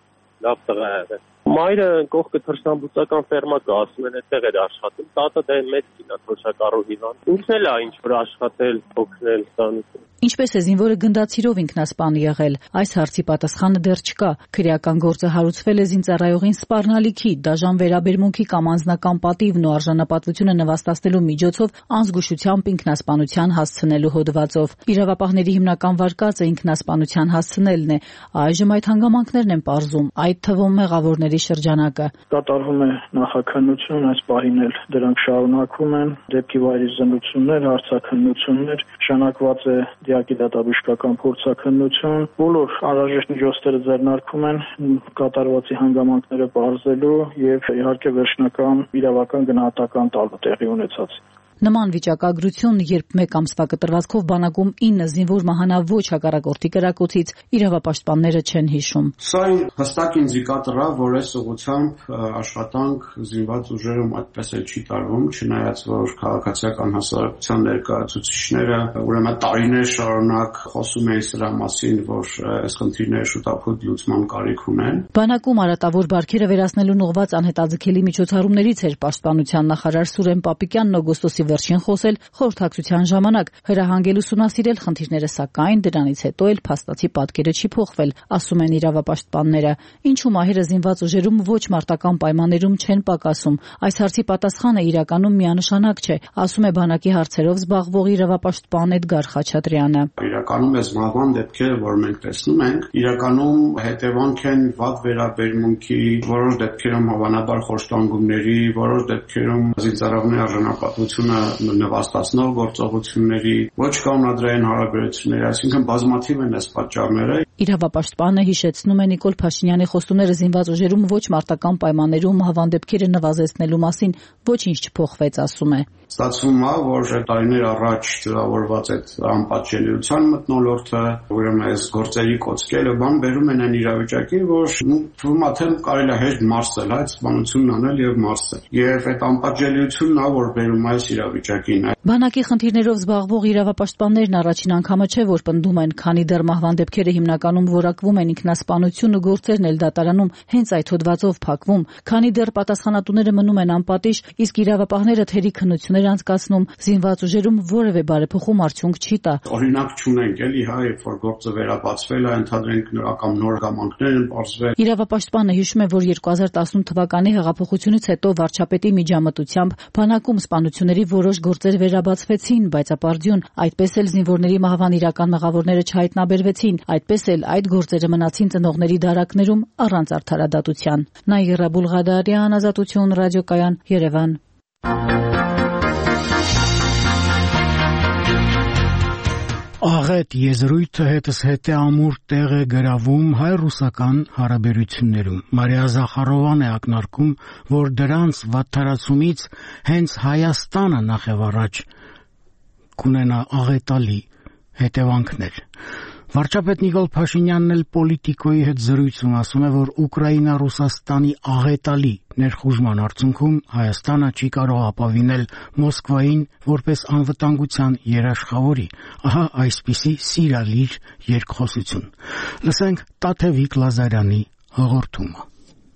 լավ տղա եղել։ Մայրը կողքը թռչնաբուծական ֆերմա կա, ասում են այդտեղ էր աշխատում։ Տատը դե մեծ կին է, թոշակառու հիվանդ։ Ինքն էլ է ինչ-որ աշխատել, օգնել տանիքում։ Ինչպես է զինվորը գնդացիրով ինքնասպան եղել, այս հարցի պատասխանը դեռ չկա։ Քրեական գործը հարուցվել է զինծառայողին սպառնալիքի, դաժան վերաբերմունքի կամ անձնական պատիվն ու արժանապատվությունը նվաստացնելու միջոցով անզգուշությամբ ինքնասպանության հասցնելու հոդվածով։ Իրավապահների հիմնական վարկածը ինքնասպանության հասցնելն է։ Այժմ այդ հանգամանքներն են պարզում, այդ թվում մեղավորների շրջանակը։ Կատարվում է նախաքննություն, այս պահին էլ դրանք շարունակվում են, դեպքի վայրի զննություններ, հարցաքննություններ, նշանակված է դիակի դատաբժշկական փորձաքննություն, բոլոր անհրաժեշտ միջոցները ձեռնարկվում են կատարվածի հանգամանքները պարզելու եւ իհարկե վերջնական իրավական գնահատական տալու տեղի ունեցած։ Նման վիճակագրություն, երբ մեկ ամսվա կտրվածքով բանակում ինը զինվոր մահանավ ոչ հակառակորդի կրակոցից, իրավապաշտպանները չեն հիշում։ Սա հստակ ինդիկատոր է, որ այս ուղղությամբ աշխատանք զինված ուժերում այդպես էլ չի տարվում, չնայած որ քաղաքացիական հասարակության ներկայացուցիչները ուրեմն տարիներ շարունակ խոսում էին սրա մասին, որ այս խնդիրները շուտապույտ լուծման կարիք ունեն։ Բանակում արատավոր բարքերը վերացնելուն ուղղված անհետաձգելի միջոցառումներից էր պաշտպանության նախարար Սուրեն Պապիկյանն օգոստոսի վերջին խոսել խորհրդակցության ժամանակ, հրահանգել ուսումնասիրել խնդիրները, սակայն դրանից հետո էլ փաստացի պատկերը չի փոխվել, ասում են իրավապաշտպանները։ Ինչու մահերը զինված ուժերում ոչ մարտական պայմաններում չեն պակասում։ Այս հարցի պատասխանը իրականում միանշանակ չէ, ասում է բանակի հարցերով զբաղվող իրավապաշտպան Էդգար Խաչատրյանը։ Իրականում այս մահվան դեպքերը, որ մենք տեսնում ենք, իրականում հետևանք են վատ վերաբերմունքի, որոշ դեպքերում հավանաբար խոշտանգումների, որոշ դեպքերում զինծառայողների արժանապատվությունը նվաստացնող գործողությունների, ոչ կանոնադրային հարաբերությունների, այսինքն բազմաթիվ են այս պատճառները։ Իրավապաշտպանը հիշեցնում է Նիկոլ Փաշինյանի խոստումները զինված ուժերում ոչ մարտական պայմաններում մահվան դեպքերը նվազեցնելու մասին ոչինչ չփոխվեց, ասում է։ Ստացվում է, որ տարիներ առաջ ձևավորված այդ անպատժելիության մթնոլորտը, ուրեմն այս գործերի կոծկերը բան բերում են այն իրավիճակի, որ թվում է թե կարելի է հեշտ մարսել, այդ սպանությունն անել եւ մարսել։ Եվ այդ անպատժելիությունն է, որ բերում է այս իրավիճակին։ Բանակի խնդիրներով զբաղվող իրավապաշտպաններն առաջին անգամը չէ, որ պնդում են, քանի դեռ մահվան դեպքերը հիմնականում որակվում են ինքնասպանություն ու գործերն էլ դատարանում հենց այդ հոդվածով փակվում, քանի դեռ պատասխանատուները մնում են անպատիժ, իսկ իրավապահները թերի քննություններ անցկացնում, զինված ուժերում որևէ բարեփոխում արդյունք չի տա։ Օրինակ չունենք էլի, հա, երբ որ գործը վերաբացվել է, ընդհանրենք նորական նոր գամանքներ են բարձվել։ Իրավապաշտպանը հիշում է, որ երկու հազար տասնութ թվականի հեղափոխությունից հետո վարչապետի միջամտությամբ բանակում սպանությունների որոշ գործեր վերաբացվեցին, բայց ապարդյուն, այդպես էլ զինվորների մահվան իրական մեղավորները չհայտնաբերվեցին, այդպես էլ այդ գործերը մնացին ծնողների դարակներում առանց արդարադատության։ Նաիրա Բուլղադարյան, Ազատություն, ռադիոկայան, Երևան։ Աղետ եզրույթը հետս հետ է ամուր տեղ է գրավում հայ-ռուսական հարաբերություններում։ Մարիա Զախարովան է ակնարկում, որ դրանց վատթարացումից հենց Հայաստանը նախևառաջ կունենա աղետալի հետևանքներ։ Վարչապետ Նիկոլ Փաշինյանն էլ Պոլիտիկոյի հետ զրույցում ասում է, որ Ուկրաինա-Ռուսաստանի աղետալի ներխուժման արդյունքում Հայաստանը չի կարող ապավինել Մոսկվային որպես անվտանգության երաշխավորի։ Ահա այսպիսի սիրալիր երկխոսություն։ Լսենք Տաթևիկ Լազարյանի հաղորդումը։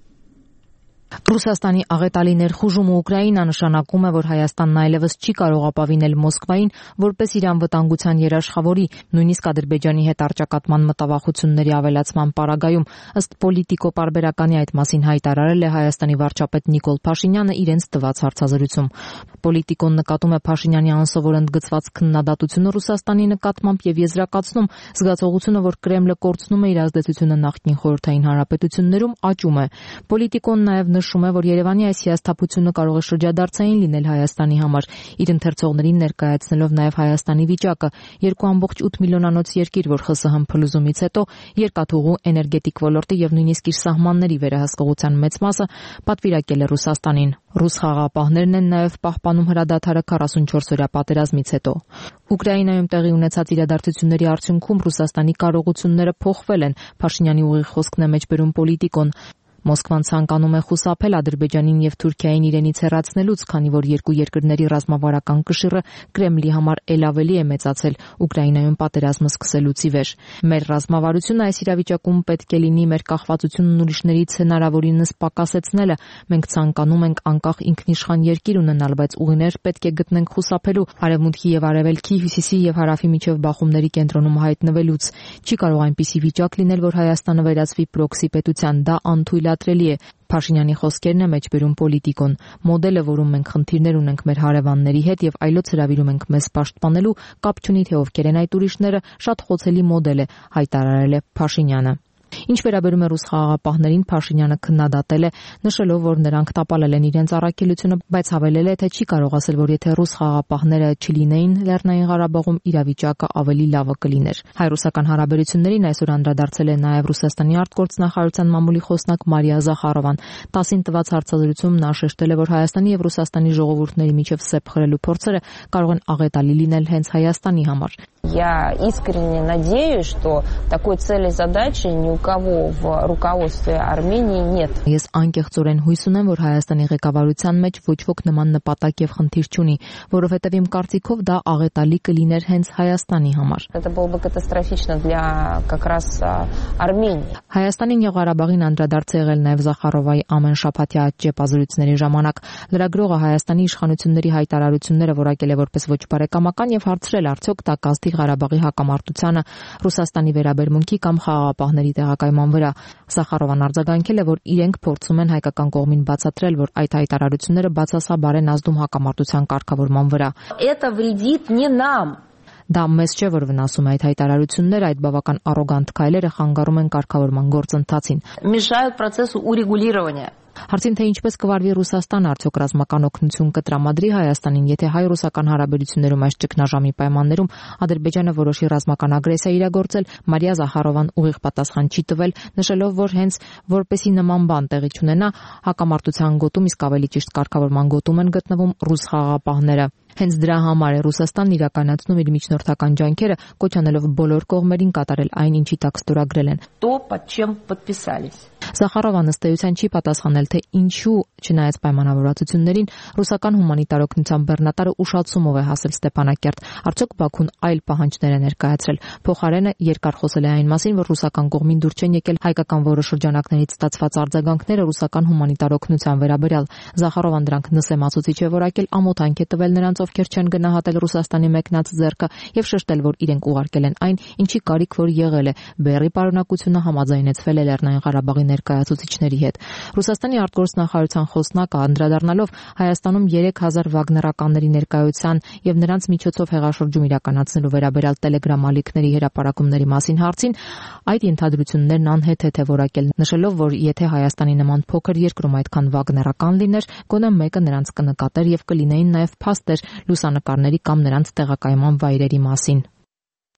Ռուսաստանի աղետալի ներխուժումը Ուկրաինա նշանակում է, որ Հայաստանն այլևս չի կարող ապավինել Մոսկվային որպես իր անվտանգության երաշխավորի, նույնիսկ Ադրբեջանի հետ առճակատման մտավախությունների ավելացման պարագայում, ըստ Պոլիտիկո պարբերականի այդ մասին հայտարարել է Հայաստանի վարչապետ Նիկոլ Փաշինյանը իրենց տված հարցազրույցում։ Պոլիտիկոն նկատում է Փաշինյանի անսովոր ընդգծված քննադատությունը Ռուսաստանի նկատմամբ եւ եզրակացնում, զգացողությունը, որ Կրեմլը կորցնում է իր ազդեցությունը նախկին խորհրդային հանրապետություններում, աճում է։ Պոլիտիկոն նաեւ նշում է, որ Երևանի այս հիասթափությունը կարող է շրջադարձային լինել Հայաստանի համար, իր ընթերցողներին ներկայացնելով նաև Հայաստանի վիճակը՝ երկու կόμma ութ միլիոնանոց երկիր, որ ԽՍՀՄ փլուզումից հետո երկաթուղու, էներգետիկ ոլորտի եւ նույնիսկ իր սահմանների վերահսկողության մեծ մասը պատվիրակել է Ռուսաստանին։ Ռուս խաղաղապահներն են նաև պահպանում հրադադարը քառասունչորս-օրյա պատերազմից հետո։ Ուկրաինայում տեղի ունեցած իրադարձությունների արդյունքում Ռուսաստանի կարողությունները փոխվել են, Փաշինյանի ուղիղ խոսքն է մեջբերում Պոլիտիկոն։ Մոսկվան ցանկանում է խուսափել Ադրբեջանին եւ Թուրքիային իրենից հեռացնելուց, քանի որ երկու երկրների ռազմավարական կշիռը Կրեմլի համար ել ավելի է մեծացել Ուկրաինայում պատերազմը սկսելուց ի վեր։ Մեր ռազմավարությունը այս իրավիճակում պետք է լինի մեր կախվածությունն ուրիշներից հնարավորինս պակասեցնելը։ Մենք ցանկանում ենք անկախ ինքնիշխան երկիր ունենալ, բայց ուղիներ պետք է գտնենք խուսափելու Արևմուտքի եւ Արևելքի, Հյուսիսի եւ Հարավի միջև բախումների կենտրոնում հայտնվելուց։ Չի կարող այնպիսի վիճակ լինել, որ Հայաստանը վերածվի պրոքսի պետության, դա անթույլատրելի է։ Փաշինյանի խոսքերն է մեջբերում Պոլիտիկոն։ Մոդելը, որում մենք խնդիրներ ունենք մեր հարևանների հետ եւ այլոց հրավիրում ենք մեզ պաշտպանելու, կապ չունի թե ովքեր են այդ ուրիշները, շատ խոցելի մոդել է, հայտարարել է Փաշինյանը։ Ինչ վերաբերում է ռուս խաղաղապահներին, Փաշինյանը քննադատել է, նշելով, որ նրանք տապալել են իրենց առաքելությունը, բայց հավելել է, թե չի կարող ասել, որ եթե ռուս խաղաղապահները չլինեին Լեռնային Ղարաբաղում, իրավիճակը ավելի լավը կլիներ։ Հայ-ռուսական հարաբերություններին այսօր անդրադարձել է նաև Ռուսաստանի արտգործնախարարության մամուլի խոսնակ Մարիա Զախարովան։ տասին տված հարցազրույցում նա շեշտել է, որ Հայաստանի եւ Ռուսաստանի ժողովուրդների միջև սեպ խրելու փորձերը կարող են աղետալի լինել հենց Հայաստանի համար։ Я искренне надеюсь, что такой цели задачи ни у кого в руководстве Армении нет. Ես անկեղծորեն հույս ունեմ, որ Հայաստանի ղեկավարության մեջ ոչ ոք նման նպատակ եւ խնդիր չունի, որովհետեւ իմ կարծիքով դա աղետալի կլիներ հենց Հայաստանի համար։ Это было бы катастрофично для как раз Армении. Հայաստանին եւ Ղարաբաղին անդրադարձ է եղել նաեւ Զախարովայի ամեն շաբաթյա ճեպազրույցների ժամանակ։ Լրագրողը Հայաստանի իշխանությունների հայտարարությունները որակել է որպես ոչ բարեկամական եւ հարցրել արդյոք դա կազդի Ղարաբաղի հակամարտությանը Ռուսաստանի վերաբերմունքի կամ խաղաղապահների տեղակայման վրա։ Զախարովան արձագանքել է, որ իրենք փորձում են հայկական կողմին բացատրել, որ այդ հայտարարությունները բացասաբար են ազդում հակամարտության կարգավորման վրա։ Это вредит не нам. Դա մեզ չէ, որ վնասում է այդ հայտարարությունները, այդ բավական առոգանտ քայլերը խանգարում են կարգավորման գործընթացին։ Мешают процессу урегулирования. Հարցին թե ինչպես կվարվի Ռուսաստանը, արդյոք ռազմական օգնություն կտրամադրի Հայաստանին, եթե հայ-ռուսական հարաբերություններում այս ճգնաժամի պայմաններում Ադրբեջանը որոշի ռազմական ագրեսիա իրագործել, Մարիա Զախարովան ուղիղ պատասխան չի տվել, նշելով, որ հենց որպեսի նման բան տեղի չունենա, հակամարտության գոտում, իսկ ավելի ճիշտ կարգավորման գոտում են գտնվում ռուս խաղաղապահները։ Հենց դրա համար է Ռուսաստանն իրականացնում իր միջնորդական ջանքերը, կոչ անելով բոլոր կողմերին կատարել այն, ինչի տակ ստորագրել են։ То, под чем подписались. Զախարովան ըստ էության չի պատասխանել, թե ինչու, չնայած պայմանավորվածություններին, ռուսական հումանիտար օգնության բեռնատարը ուշացումով է հասել Ստեփանակերտ։ Արդյոք Բաքուն այլ պահանջներ է ներկայացրել։ Փոխարենը երկար խոսել է այն մասին, որ ռուսական կողմին դուր չեն եկել հայկական որոշ շրջանակներից ստացված արձագանքները ռուսական հումանիտար օգնության վերաբերյալ։ Զախարովան դրանք նսեմացուցիչ է որակել, ամոթանք է տվել նրանց, ովքեր չեն գնահատել Ռուսաստանի մեկնած ձեռքը եւ շեշտել, որ իրենք ուղարկել են այն, ինչի կարիք որ եղել է։ Բեռի պարունակությունը համաձայնեցվել է Լեռնային Ղարաբաղի ներկայացուցիչների հետ։ Ռուսաստանի արտգործնախարարության խոսնակը անդրադառնալով Հայաստանում երեք հազար վագներականների ներկայության եւ նրանց միջոցով հեղաշրջում իրականացնելու վերաբերյալ Telegram ալիքների հրապարակումների մասին հարցին, այդ ենթադրություններն անհեթեթ է որակել, նշելով, որ եթե Հայաստանի նման փոքր երկրում այդքան վագներական լիներ, գոնե մեկը նրանց կնկատեր եւ կլինեին նաեւ փաստեր լուսանկարների կամ նրանց տեղակայման վայրերի մասին։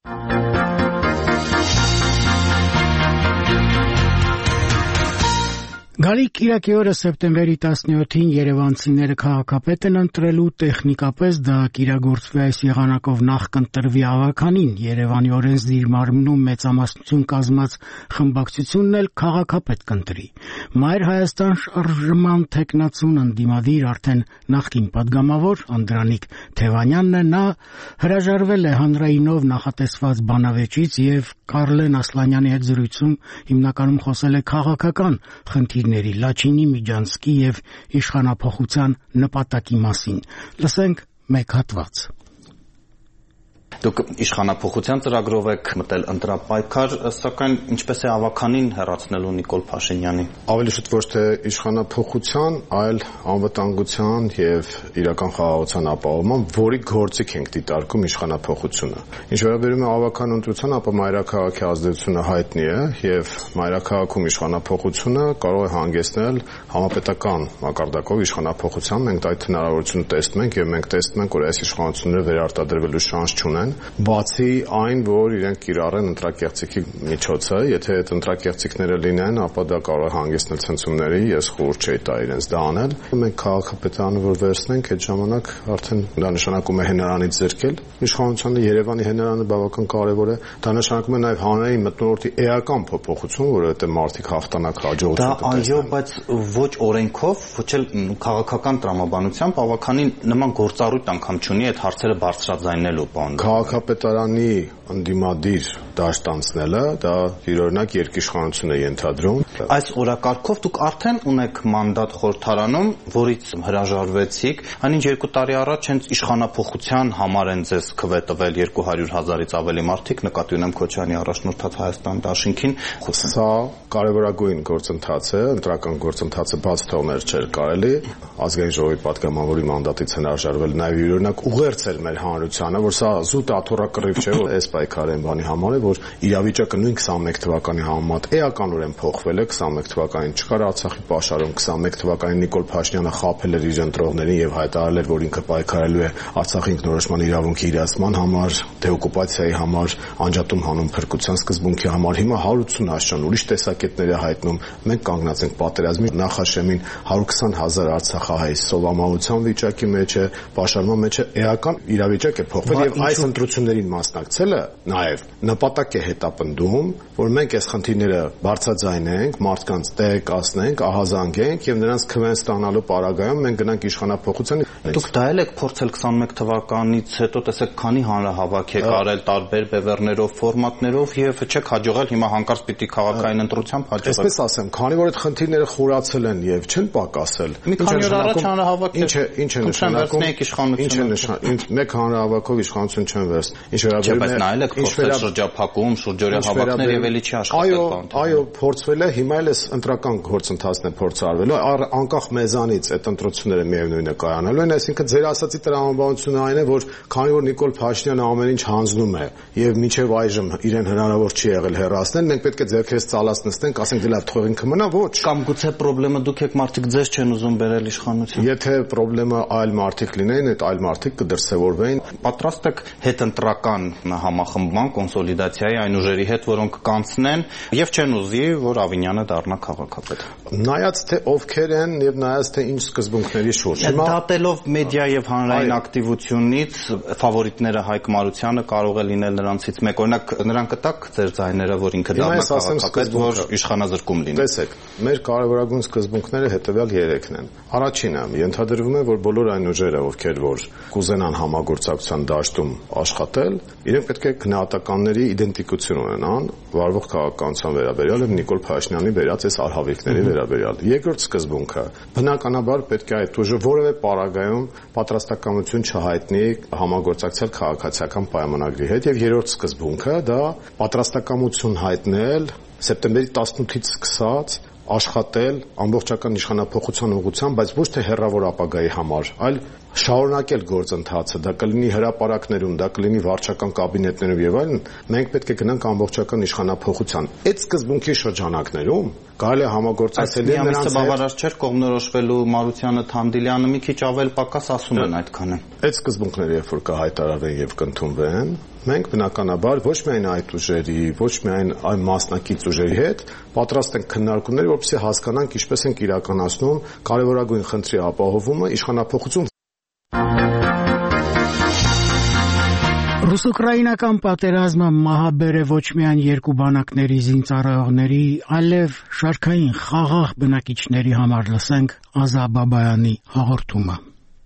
Գալիք Կիրակի օրը սեպտեմբերի տասնյոթին երևանցիները քաղաքապետ են ընտրելու, տեխնիկապես դա կիրագործվի այս եղանակով նախ կընտրվի ավականին, Երևանի օրենսդիր մարմնում մեծամասնություն կազմած խմբակցությունն էլ քաղաքապետ կընտրի։ Մայր Հայաստան շարժման թեկնածուն ընդդիմադիր արդեն նախկին падգամավոր Անդրանիկ Թևանյանն է, նա հրաժարվել է հանրայինով նախատեսված բանավեճից եւ Կարլեն Ասլանյանի հետ զրույցում հիմնականում խոսել է քաղաքական խնդիրների, Լաչինի, Միջանցքի եւ իշխանափոխության նպատակի մասին։ Լսենք մեկ հատված։ Դուք իշխանափոխության ծրագրով եք մտել ընտրապայքար, սակայն ինչպես է ավականին հեռացնելու Նիկոլ Փաշինյանի։ Ավելի շուտ ոչ թե իշխանափոխության, այլ անվտանգության եւ իրական խաղաղության ապահովման, որի գործիք ենք դիտարկում իշխանափոխությունը։ Ինչ վերաբերում է ավական ընտրության, ապա մայրաքաղաքի ազդեցությունը հայտնի է եւ մայրաքաղաքում իշխանափոխությունը կարող է հանգեցնել համապետական մակարդակով իշխանափոխության։ Մենք այդ հնարավորությունը տեսնում ենք եւ մենք տեսնում ենք, որ այս իշխանությունները վերարտադրվելու շանս չունեն, բացի այն, որ իրենք կիրառեն ընտրակեղծիքի միջոցը, եթե այդ ընտրակեղծիքները լինեն, ապա դա կարող է հանգեցնել ցնցումների, ես խորհուրդ չէի տա իրենց դա անել։ Մենք քաղաքապետարանը որ վերցնենք, այդ ժամանակ արդեն դա նշանակում է հենարանից զրկել իշխանությանը, Երևանի հենարանը բավական կարևոր է, դա նշանակում է նաև հանրային մթնոլորտի էական փոփոխություն, որովհետև մարդիկ հաղթանակ հաջողություն կտեսնեն։ Դա այո, բայց ոչ օրենքով, ոչ էլ քաղաքական տրամաբանությամբ ավականին նման գործառույթ անգամ չունի այդ հարցերը բարձրաձայնելու բան։ Քաղաքապետարանի ընդդիմադիր դաշտ անցնելը դա յուրօրինակ երկիշխանություն է ենթադրում։ Այս օրակարգով դուք արդեն ունեք մանդատ խորհրդարանում, որից հրաժարվեցիք, այնինչ երկու տարի առաջ հենց իշխանափոխության համար են ձեզ քվե տվել երկու հարյուր հազարից ավելի մարդիկ, նկատի ունեմ Քոչարյանի առաջնորդած Հայաստան դաշինքին։ Սա կարևորագույն գործընթաց է, ընտրական գործընթացը բաց թողնել չէր կարելի, ազգային ժողովի պատգամավորի մանդատից հրաժարվել նաև յուրօրինակ ուղերձ էր մեր հանրությանը, որ սա զուտ աթոռակռիվ չէ, որ այս պայքարեն բանի համար է, որ իրավիճակը նույն քսանմեկ թվականի համեմատ էականորեն փոխվել է, քսանմեկ թվականին չկար Արցախի պաշարում, քսանմեկ թվականին Նիկոլ Փաշինյանը խաբել էր իր ընտրողներին եւ հայտարարել էր, որ ինքը պայքարելու է Արցախի ինքնորոշման իրավունքի իրացման համար, դեօկուպացիայի համար, անջատում հանուն փրկության սկզբունքի համար։ Հիմա հարյուր ութսուն աշճան ուրիշ տեսակետներ է հայտնում։ Մենք կանգնած ենք պատերազմի նախաշեմին, հարյուր քսան հազար արցախահայ սովամահության վիճակի մեջ է, պաշարման մեջ է, էական իրավիճակ է փոխվել եւ այս ընտրություններին մասնակցելը նաև նպատակ է հետապնդում, որ մենք այս խնդիրները բարձրաձայնենք, մարդկանց տեղեկացնենք, ահազանգենք եւ նրանց քվեն ստանալու պարագայում մենք գնանք իշխանափոխության։ Դուք դա եք փորձել քսանմեկ թվականից հետո, տեսեք, քանի հանրահավաք եք արել տարբեր բևեռներով, ֆորմատներով եւ չեք հաջողել, հիմա հանկարծ պիտի քաղաքային ընտրությամբ հաջողել։ Այսպես ասեմ, քանի որ այդ խնդիրները խորացել են եւ չեն պակասել։ Մի քանի օր առաջ հանրահավաք ինչ է ինչ է նշանակում։ Ինչ է նշանակում։ Մեկ հանրահավաքով իշխանություն չեն վերցնում։ Ինչ վերաբերում է նայել եք փորձել շրջափակում, շուրջօրյա հավաքներ եւ էլի չի աշխատել բան։ Այո, փորձվել է, հիմա էլ էս ընտրական գործընթացն է փորձարվելու, անկախ մեզանից այդ ընտրությունները միևնույն է կայանալու են, այսինքն ձեր ասացի տրամաբանությունը այն է, որ քանի որ Նիկոլ Փաշինյանը ամեն ինչ հանձնում է եւ մինչեւ այժմ իրեն հնարավոր չի եղել հեռացնել, մենք պետք է ձեռքերս ծալած նստենք, ասենք դե լավ թող ինքը մնա, ոչ։ Կամ գուցե խնդրեմը դուք եք մարդիկ ձեզ չեն ուզում բերել իշխանություն։ Եթե խնդրեմը այլ մարդիկ լինեին, այդ այլ մարդիկ կդրսևորվեին։ Պատրաստ եք հետընտրական համախմբման, կոնսոլիդացիայի այն ուժերի հետ, որոնք կանցնեն եւ չեն ուզի, որ Ավինյանը դառնա քաղաքապետ։ Նայած թե ովքեր են եւ նայած թե ինչ սկզբունքների շուրջ։ Հիմա դատելով մեդիա եւ հանրային ակտիվությունից ֆավորիտները Հայկ Մարությանը կարող է լինել նրանցից մեկ։ Օրինակ նրան կտակ ձեր ձայները, որ ինքը դառնա քաղաքապետ, որ իշխանազրկում լինի։ Տեսեք, մեր կարևորագույն սկզբունքները հետեւյալ երեքն են։ Առաջինը, ենթադրվում է, որ բոլոր այն ուժերը, ովքեր որ կուզենան համագործակցության դաշտում աշխատել, իրենք պետք է գնահատականների իդենտիկություն ունենան վարվող քաղաքականության վերաբերյալ եւ Նիկոլ Փաշինյանի վերած այս արհավիրքների վերաբերյալ։ Երկրորդ սկզբունքը, բնականաբար պետք է այդ ուժը որևէ պարագայում պատրաստակամություն չհայտնի համագործակցել քաղաքացիական պայմանագրի հետ եւ երրորդ սկզբունքը դա պատրաստակամություն հայտնել սեպտեմբերի տասնութից սկսած աշխատել ամբողջական իշխանափոխության ուղղությամբ, բայց ոչ թե հեռավոր ապագայի համար, այլ շարունակել գործընթացը, դա կլինի հրապարակներում, դա կլինի վարչական կաբինետներում եւ այլն, մենք պետք է գնանք ամբողջական իշխանափոխության։ Այդ սկզբունքի շրջանակներում կարելի է համագործակցել նրանց հետ։ Բավարար չէր կողմնորոշվելու Մարությանը, Թանդիլյանը մի քիչ ավել պակաս ասում են այդքանը։ Այդ սկզբունքները երբ որ կհայտարարվեն եւ կընդունվեն, մենք բնականաբար ոչ միայն այդ ուժերի, ոչ միայն այն մասնակից ուժերի հետ պատրաստ ենք քննարկումների, որպեսզի հասկանանք ինչպես ենք իրականացնում կարևորագույն խնդրի ապահովումը, իշխանափոխություն։ Ռուս-ուկրաինական պատերազմը մահաբեր է ոչ միայն երկու բանակների զինծառայողների, այլև շարքային խաղաղ բնակիչների համար, լսենք Ազա Բաբայանի հաղորդումը։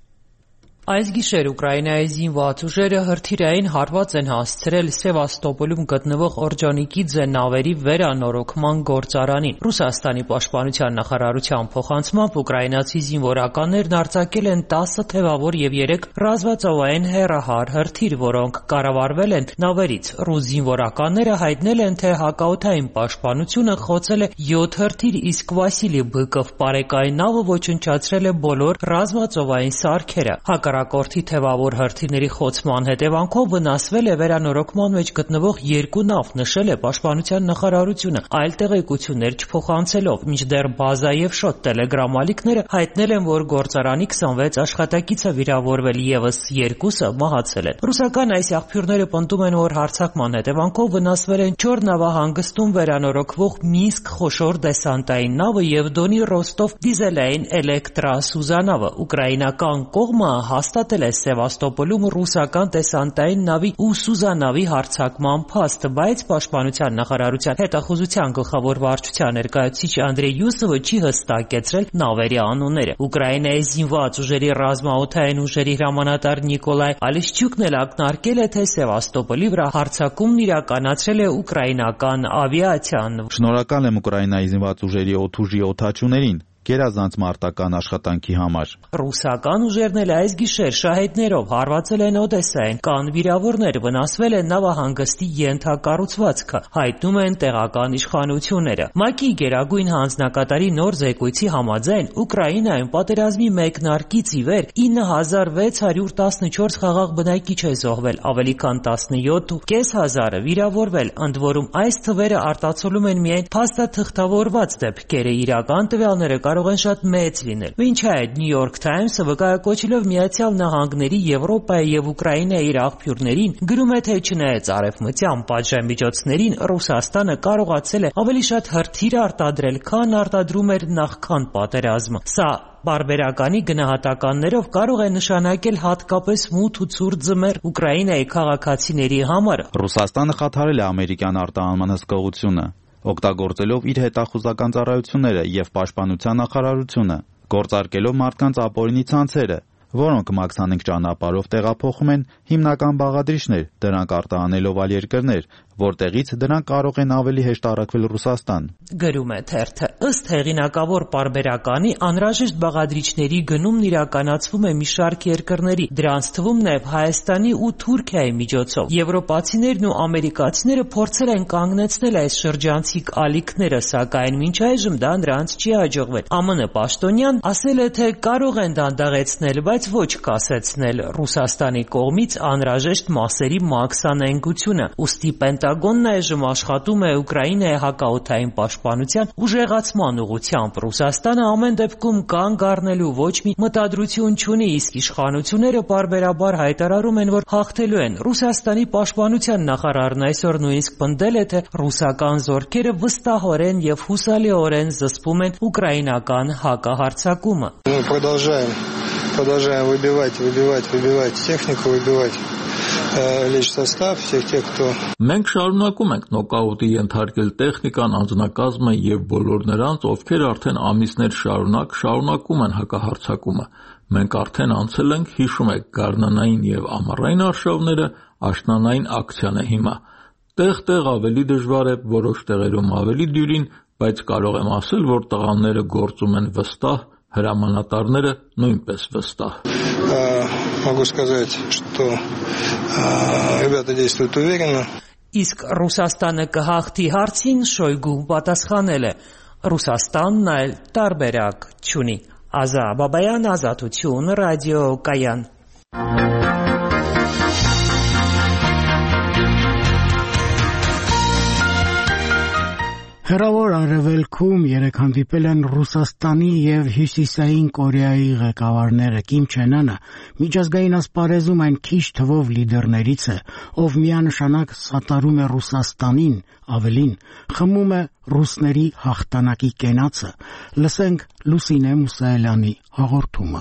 Այս գիշեր Ուկրաինայի զինված ուժերը հրթիռային հարված են հասցրել Սևաստոպոլում գտնվող Օրջանիկիձե նավերի վերանորոգման գործարանին։ Ռուսաստանի պաշտպանության նախարարության փոխանցմամբ ուկրաինացի զինվորականներն արձակել են տասը թևավոր եւ երեք ռազմածովային հեռահար հրթիռ, որոնք կառավարվել են նավերից։ Ռուս զինվորականները հայտնել են, թե հակաօդային պաշտպանությունը խոցել է յոթ հրթիռ, իսկ Վասիլի Բիկով պարեկային նավը ոչնչացրել է բոլոր ռազմածովային սարքերը։ Հակառակորդի թևավոր հրթիռների խոցման հետևանքով վնասվել է վերանորոգման մեջ գտնվող երկու նավ, նշել է պաշտպանության նախարարությունը, այլ տեղեկություններ չփոխանցելով, մինչդեռ Բազա եւ Շոտ տելեգրամալիքները հայտնել են, որ գործարանի քսանվեց աշխատակիցը վիրավորվել, եւս երկուսը մահացել են։ Ռուսական այս աղբյուրները պնդում են, որ հարձակման հետևանքով վնասվել են Չոր նավահանգստում վերանորոգվող Մինսկ խոշոր դեսանտային նավը եւ Դոնի Ռոստով դիզելային էլեկտրասուզանավը։ Ուկրաինական կողմը հաստատել է Սևաստոպոլում ռուսական դեսանտային նավի ու սուզանավի հարձակման փաստ, բայց պաշտպանության նախարարության հետախուզության գլխավոր վարչության ներկայացուցիչ Անդրեյ Յուսովը չի հստակեցրել նավերի անունները։ Ուկրաինայի զինված ուժերի ռազմաօդային ուժերի հրամանատար Նիկոլայ Ալիշչյուկն էլ ակնարկել է, թե Սևաստոպոլի վրա հարձակումն իրականացրել է ուկրաինական ավիացիան։ Շնորհակալ եմ Ուկրաինայի զինված ուժերի օդուժի օդաչուներին գերազանց մարտական աշխատանքի համար։ Ռուսական ուժերն էլ այս գիշեր շահեդներով հարվածել են Օդեսային, կան վիրավորներ, վնասվել է նավահանգստի ենթակառուցվածքը, հայտնում են տեղական իշխանությունները։ ՄԱԿ-ի գերագույն հանձնակատարի նոր զեկույցի համաձայն Ուկրաինայում պատերազմի մեկնարկից ի վեր ինը հազար վեց հարյուր տասնչորս խաղաղ բնակիչ է զոհվել, ավելի քան տասնյոթ կես հազարը վիրավորվել, ընդ որում այս թվերը արտացոլում են միայն փաստաթղթավորված դեպքերը, իրական տվյալները կարող են շատ մեծ լինել։ Մինչ այդ New York Times-ը վկայակոչելով Միացյալ Նահանգների, Եվրոպայի եւ Ուկրաինայի իր աղբյուրներին գրում է, թե չնայած արևմտյան պատժամիջոցներին, Ռուսաստանը կարողացել է ավելի շատ հրթիռ արտադրել, քան արտադրում էր նախքան պատերազմը։ Սա բարբերականի գնահատականներով կարող է նշանակել հատկապես մութ ու ցուրտ ձմեռ Ուկրաինայի քաղաքացիների համար։ Ռուսաստանը խաթարել է ամերիկյան արտահանման հսկողությունը, օգտագործելով իր հետախուզական ծառայությունները եւ պաշտպանության նախարարությունը, գործարկելով մարդկանց ապօրինի ցանցերը, որոնք մաքսանենգ ճանապարհով տեղափոխում են հիմնական բաղադրիչներ, դրանք արտահանելով այլ երկրներ, որտեղից դրանք կարող են ավելի հեշտ առաքվել Ռուսաստան։ Գրում է թերթը. ըստ հեղինակավոր պարբերականի անհրաժեշտ բաղադրիչների գնումն իրականացվում է մի շարք երկրների, դրանց թվում նաև Հայաստանի ու Թուրքիայի միջոցով։ Եվրոպացիներն ու ամերիկացիները փորձել են կանգնեցնել այս շրջանցիկ ալիքները, սակայն մինչ այժմ դա նրանց չի հաջողվել։ ԱՄՆ պաշտոնյան ասել է, թե կարող են դանդաղեցնել, բայց ոչ կասեցնել Ռուսաստանի կողմից անհրաժեշտ մասերի մաքսանենգությունը, ուստի Պենտագոնն այժմ աշխատում է Ուկրաինայի հակաօդային պաշտպանության ուժեղացման ուղղությամբ։ Ռուսաստանը ամեն դեպքում կանգ առնելու ոչ մի մտադրություն չունի, իսկ իշխանությունները պարբերաբար հայտարարում են, որ հաղթելու են։ Ռուսաստանի պաշտպանության նախարարն այսօր նույնիսկ պնդել է, թե ռուսական զորքերը վստահորեն եւ հուսալիորեն զսպում են ուկրաինական հակահարձակումը։ Продолжаем выбивать, выбивать, выбивать технику, выбивать личный состав, всех тех, кто... Մենք շարունակում ենք նոկաուտի ենթարկել տեխնիկան, անձնակազմը եւ բոլոր նրանց, ովքեր արդեն ամիսներ շարունակ շարունակում են հակահարձակումը։ Մենք արդեն անցել ենք, հիշում եք, գարնանային եւ ամառային արշավները, աշնանային ակցիան է հիմա։ Տեղ-տեղ ավելի дժվար է, որոշ տեղերում ավելի դյուրին, բայց կարող եմ ասել, որ տղաները գործում են վստահ, հրամանատարները նույնպես վստահ։ Могу сказать, что ребята действуют уверенно. Իսկ Ռուսաստանը կհաղթի հարցին Շոյգուն պատասխանել է. Ռուսաստանն այլ տարբերակ չունի։ Ազա Բաբայան, Ազատություն, ռադիո Կայան։ Հեռավոր Արևելքում երեկ հանդիպել են Ռուսաստանի և Հյուսիսային Կորեայի ղեկավարները։ Կիմ Չեն Ընը միջազգային ասպարեզում այն քիչ թվով լիդերներից է, ով միանշանակ սատարում է Ռուսաստանին, ավելին, խմում է ռուսների հաղթանակի կենացը։ Լսենք Լուսինե Մուսայելյանի հաղորդումը։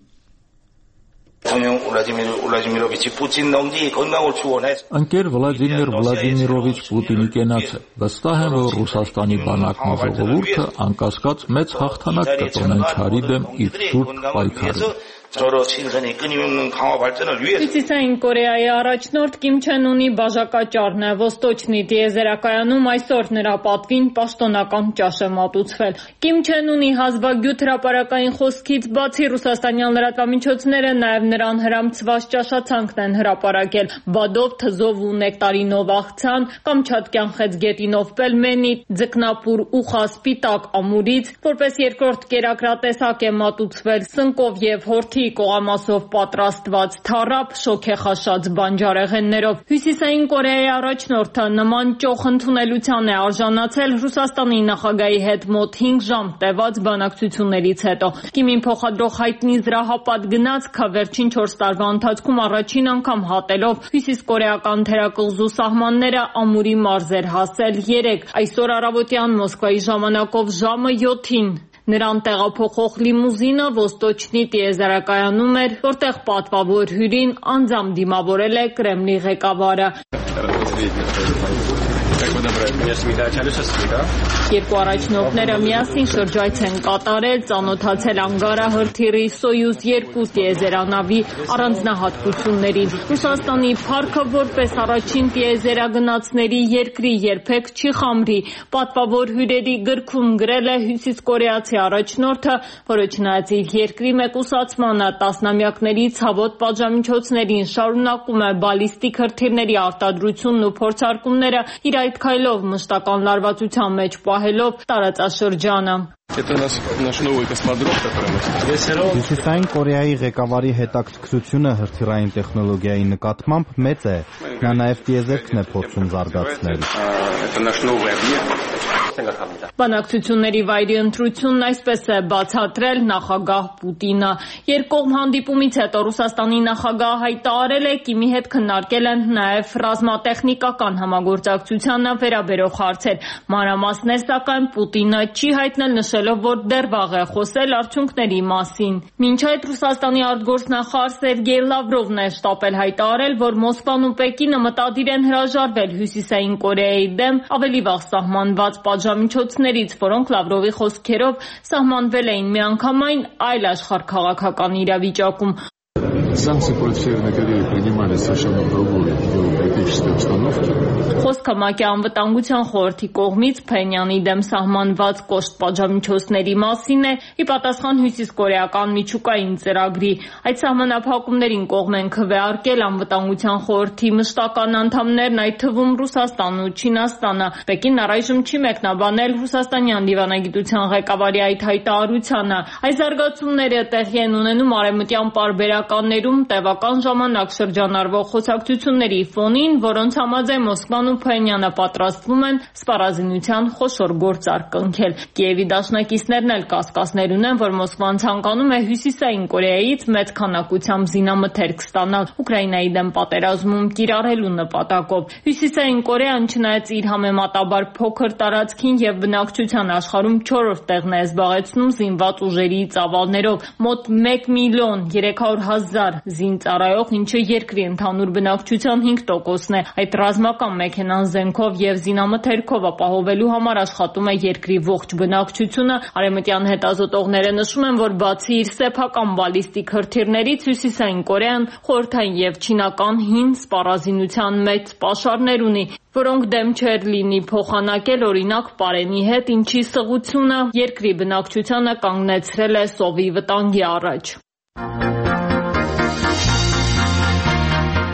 Ընկեր Վլադիմիր Վլադիմիրովիչ Պուտինի կենացը։ Վստահ եմ, որ Ռուսաստանի բանակն ու ժողովուրդը անկասկած մեծ հաղթանակ կտոնեն չարի դեմ իր շուրջ պայքարում։ Հյուսիսային Կորեայի առաջնորդ Կիմ Չեն Ունի բաժակաճառն է Ոստոչնի տիեզերակայանում այսօր նրա պատվին պաշտոնական ճաշ է մատուցվել։ Կիմ Չեն Ունի հազվագյուտ հրապարակային խոսքից բացի ռուսաստանյան լրատվամիջոցները նաև նրան հրամցված ճաշացանքն են հրապարակել։ Բադով, թզով ու նեկտարինով աղցան, Կամչատկյան խեցգետինով պելմենի, ձկնապուր ուխա սպիտակ ամուրից, որպես երկրորդ կերակրատեսակ է մատուցվել սնկով և հորթի կողամասով պատրաստված թառապ շոգեխաշած բանջարեղեններով։ Հյուսիսային Կորեայի առաջնորդը նման ճոխ ընդունելության է արժանացել Ռուսաստանի նախագահի հետ մոտ հինգ ժամ տևած բանակցություններից հետո։ Կիմին փոխադրող հայտնի զրահապատ գնացքը վերջին չորս տարվա ընթացքում առաջին անգամ հատելով հյուսիսկորեական թերակղզու սահմանները ամուրի մարզ էր հասել երեկ։ Այսօր առավոտյան Մոսկվայի ժամանակով ժամը յոթին նրան տեղափոխող լիմուզինը Ոստոչնի տիեզերակայանում էր, որտեղ պատվավոր հյուրին անձամբ դիմավորել է Կրեմլի ղեկավարը։ Երկու առաջնորդները միասին շրջայց են կատարել, ծանոթացել Անգարահրթիռի Սոյուզ երկու տիեզերանավի առանձնահատկություններին։ Ռուսաստանի փառքը որպես առաջին տիեզերագնացների երկրի երբեք չի խամրի, պատվավոր հյուրերի գրքում գրել է հյուսիսկորեացի առաջնորդը, որը չնայած իր երկրի մեկուսացմանը տասնամյակների ցավոտ պատժամիջոցներին շարունակում է բալիստիկ հրթիռների արտադրությունն ու փորձարկումները իր այդ քայլով մշտական լարվածության մեջ պահելով տարածաշրջանը։ Հյուսիսային Կորեայի ղեկավարի հետաքրքրությունը հրթիռային տեխնոլոգիայի նկատմամբ մեծ է։ Նա նաև տիեզերքն է փորձում զարգացնել։ Բանակցությունների վայրի ընտրությունն այսպես է բացատրել նախագահ Պուտինը։ Երկկողմ հանդիպումից հետո Ռուսաստանի նախագահը հայտարարել է Կիմի հետ քննարկել են նաև ռազմատեխնիկական համագործակցությանը վերաբերող հարցեր։ Մանրամասներ սակայն Պուտինը չի հայտնել, նշելով, որ դեռ վաղ է խոսել արդյունքների մասին։ Մինչ այդ Ռուսաստանի արտգործնախարար Սերգեյ Լավրովն է շտապել հայտարարել, որ Մոսկվան ու Պեկինը մտադիր են հրաժարվել Հյուսիսային Կորեայի դեմ ավելի վաղ սահմանված պատժամիջոցներից, որոնք Լավրովի խոսքերով սահմանվել էին միանգամայն այլ աշխարհաքաղաքական իրավիճակում։ Санкции против Северной Кореи принимались совершенно в другой геополитической обстановке. Խոսքը ՄԱԿ-ի անվտանգության խորհրդի կողմից Փենյանի դեմ սահմանված կոշտ պատժամիջոցների մասին է, ի պատասխան հյուսիսկորեական միջուկային ծրագրի։ Այդ սահմանափակումներին կողմ են քվեարկել անվտանգության խորհրդի մշտական անդամներն, այդ թվում Ռուսաստանն ու Չինաստանը։ Պեկինն առայժմ չի մեկնաբանել ռուսաստանյան դիվանագիտության ղեկավարի այդ հայտարարությանը։ Այս զարգացումները տեղի են ունենում արևմտյան պարբերականներում տևական ժամանակ շրջանառվող խոսակցությունների ֆոնին, որոնց համաձայն Մոսկվան ու Փենյանը պատրաստվում են սպառազինության խոշոր գործարք կնքել։ Կիևի դաշնակիցներն էլ կասկածներ ունեն, որ Մոսկվան ցանկանում է Հյուսիսային Կորեայից մեծ քանակությամբ զինամթերք ստանալ Ուկրաինայի դեմ պատերազմում կիրառելու նպատակով։ Հյուսիսային Կորեան չնայած իր համեմատաբար փոքր տարածքին եւ բնակչության աշխարհում չորրորդ տեղն է զբաղեցնում զինված ուժերի ծավալներով, մոտ մեկ միլիոն երեք հարյուր հազար զինծառայող, ինչը երկրի ընդհանուր բնակչության հինգ տոկոսն է։ Այդ ռազմական մեքենան զենքով եւ զինամթերքով ապահովելու համար աշխատում է երկրի ողջ բնակչությունը։ Արևմտյան հետազոտողները նշում են, որ բացի իր սեփական բալիստիկ հրթիռներից Հյուսիսային Կորեան խորհրդային եւ չինական հին սպառազինության մեծ պաշարներ ունի, որոնք դեմ չէր լինի փոխանակել օրինակ Պարենի հետ, ինչի սղությունը երկրի բնակչությանը կանգնեցրել է սովի վտանգի առաջ։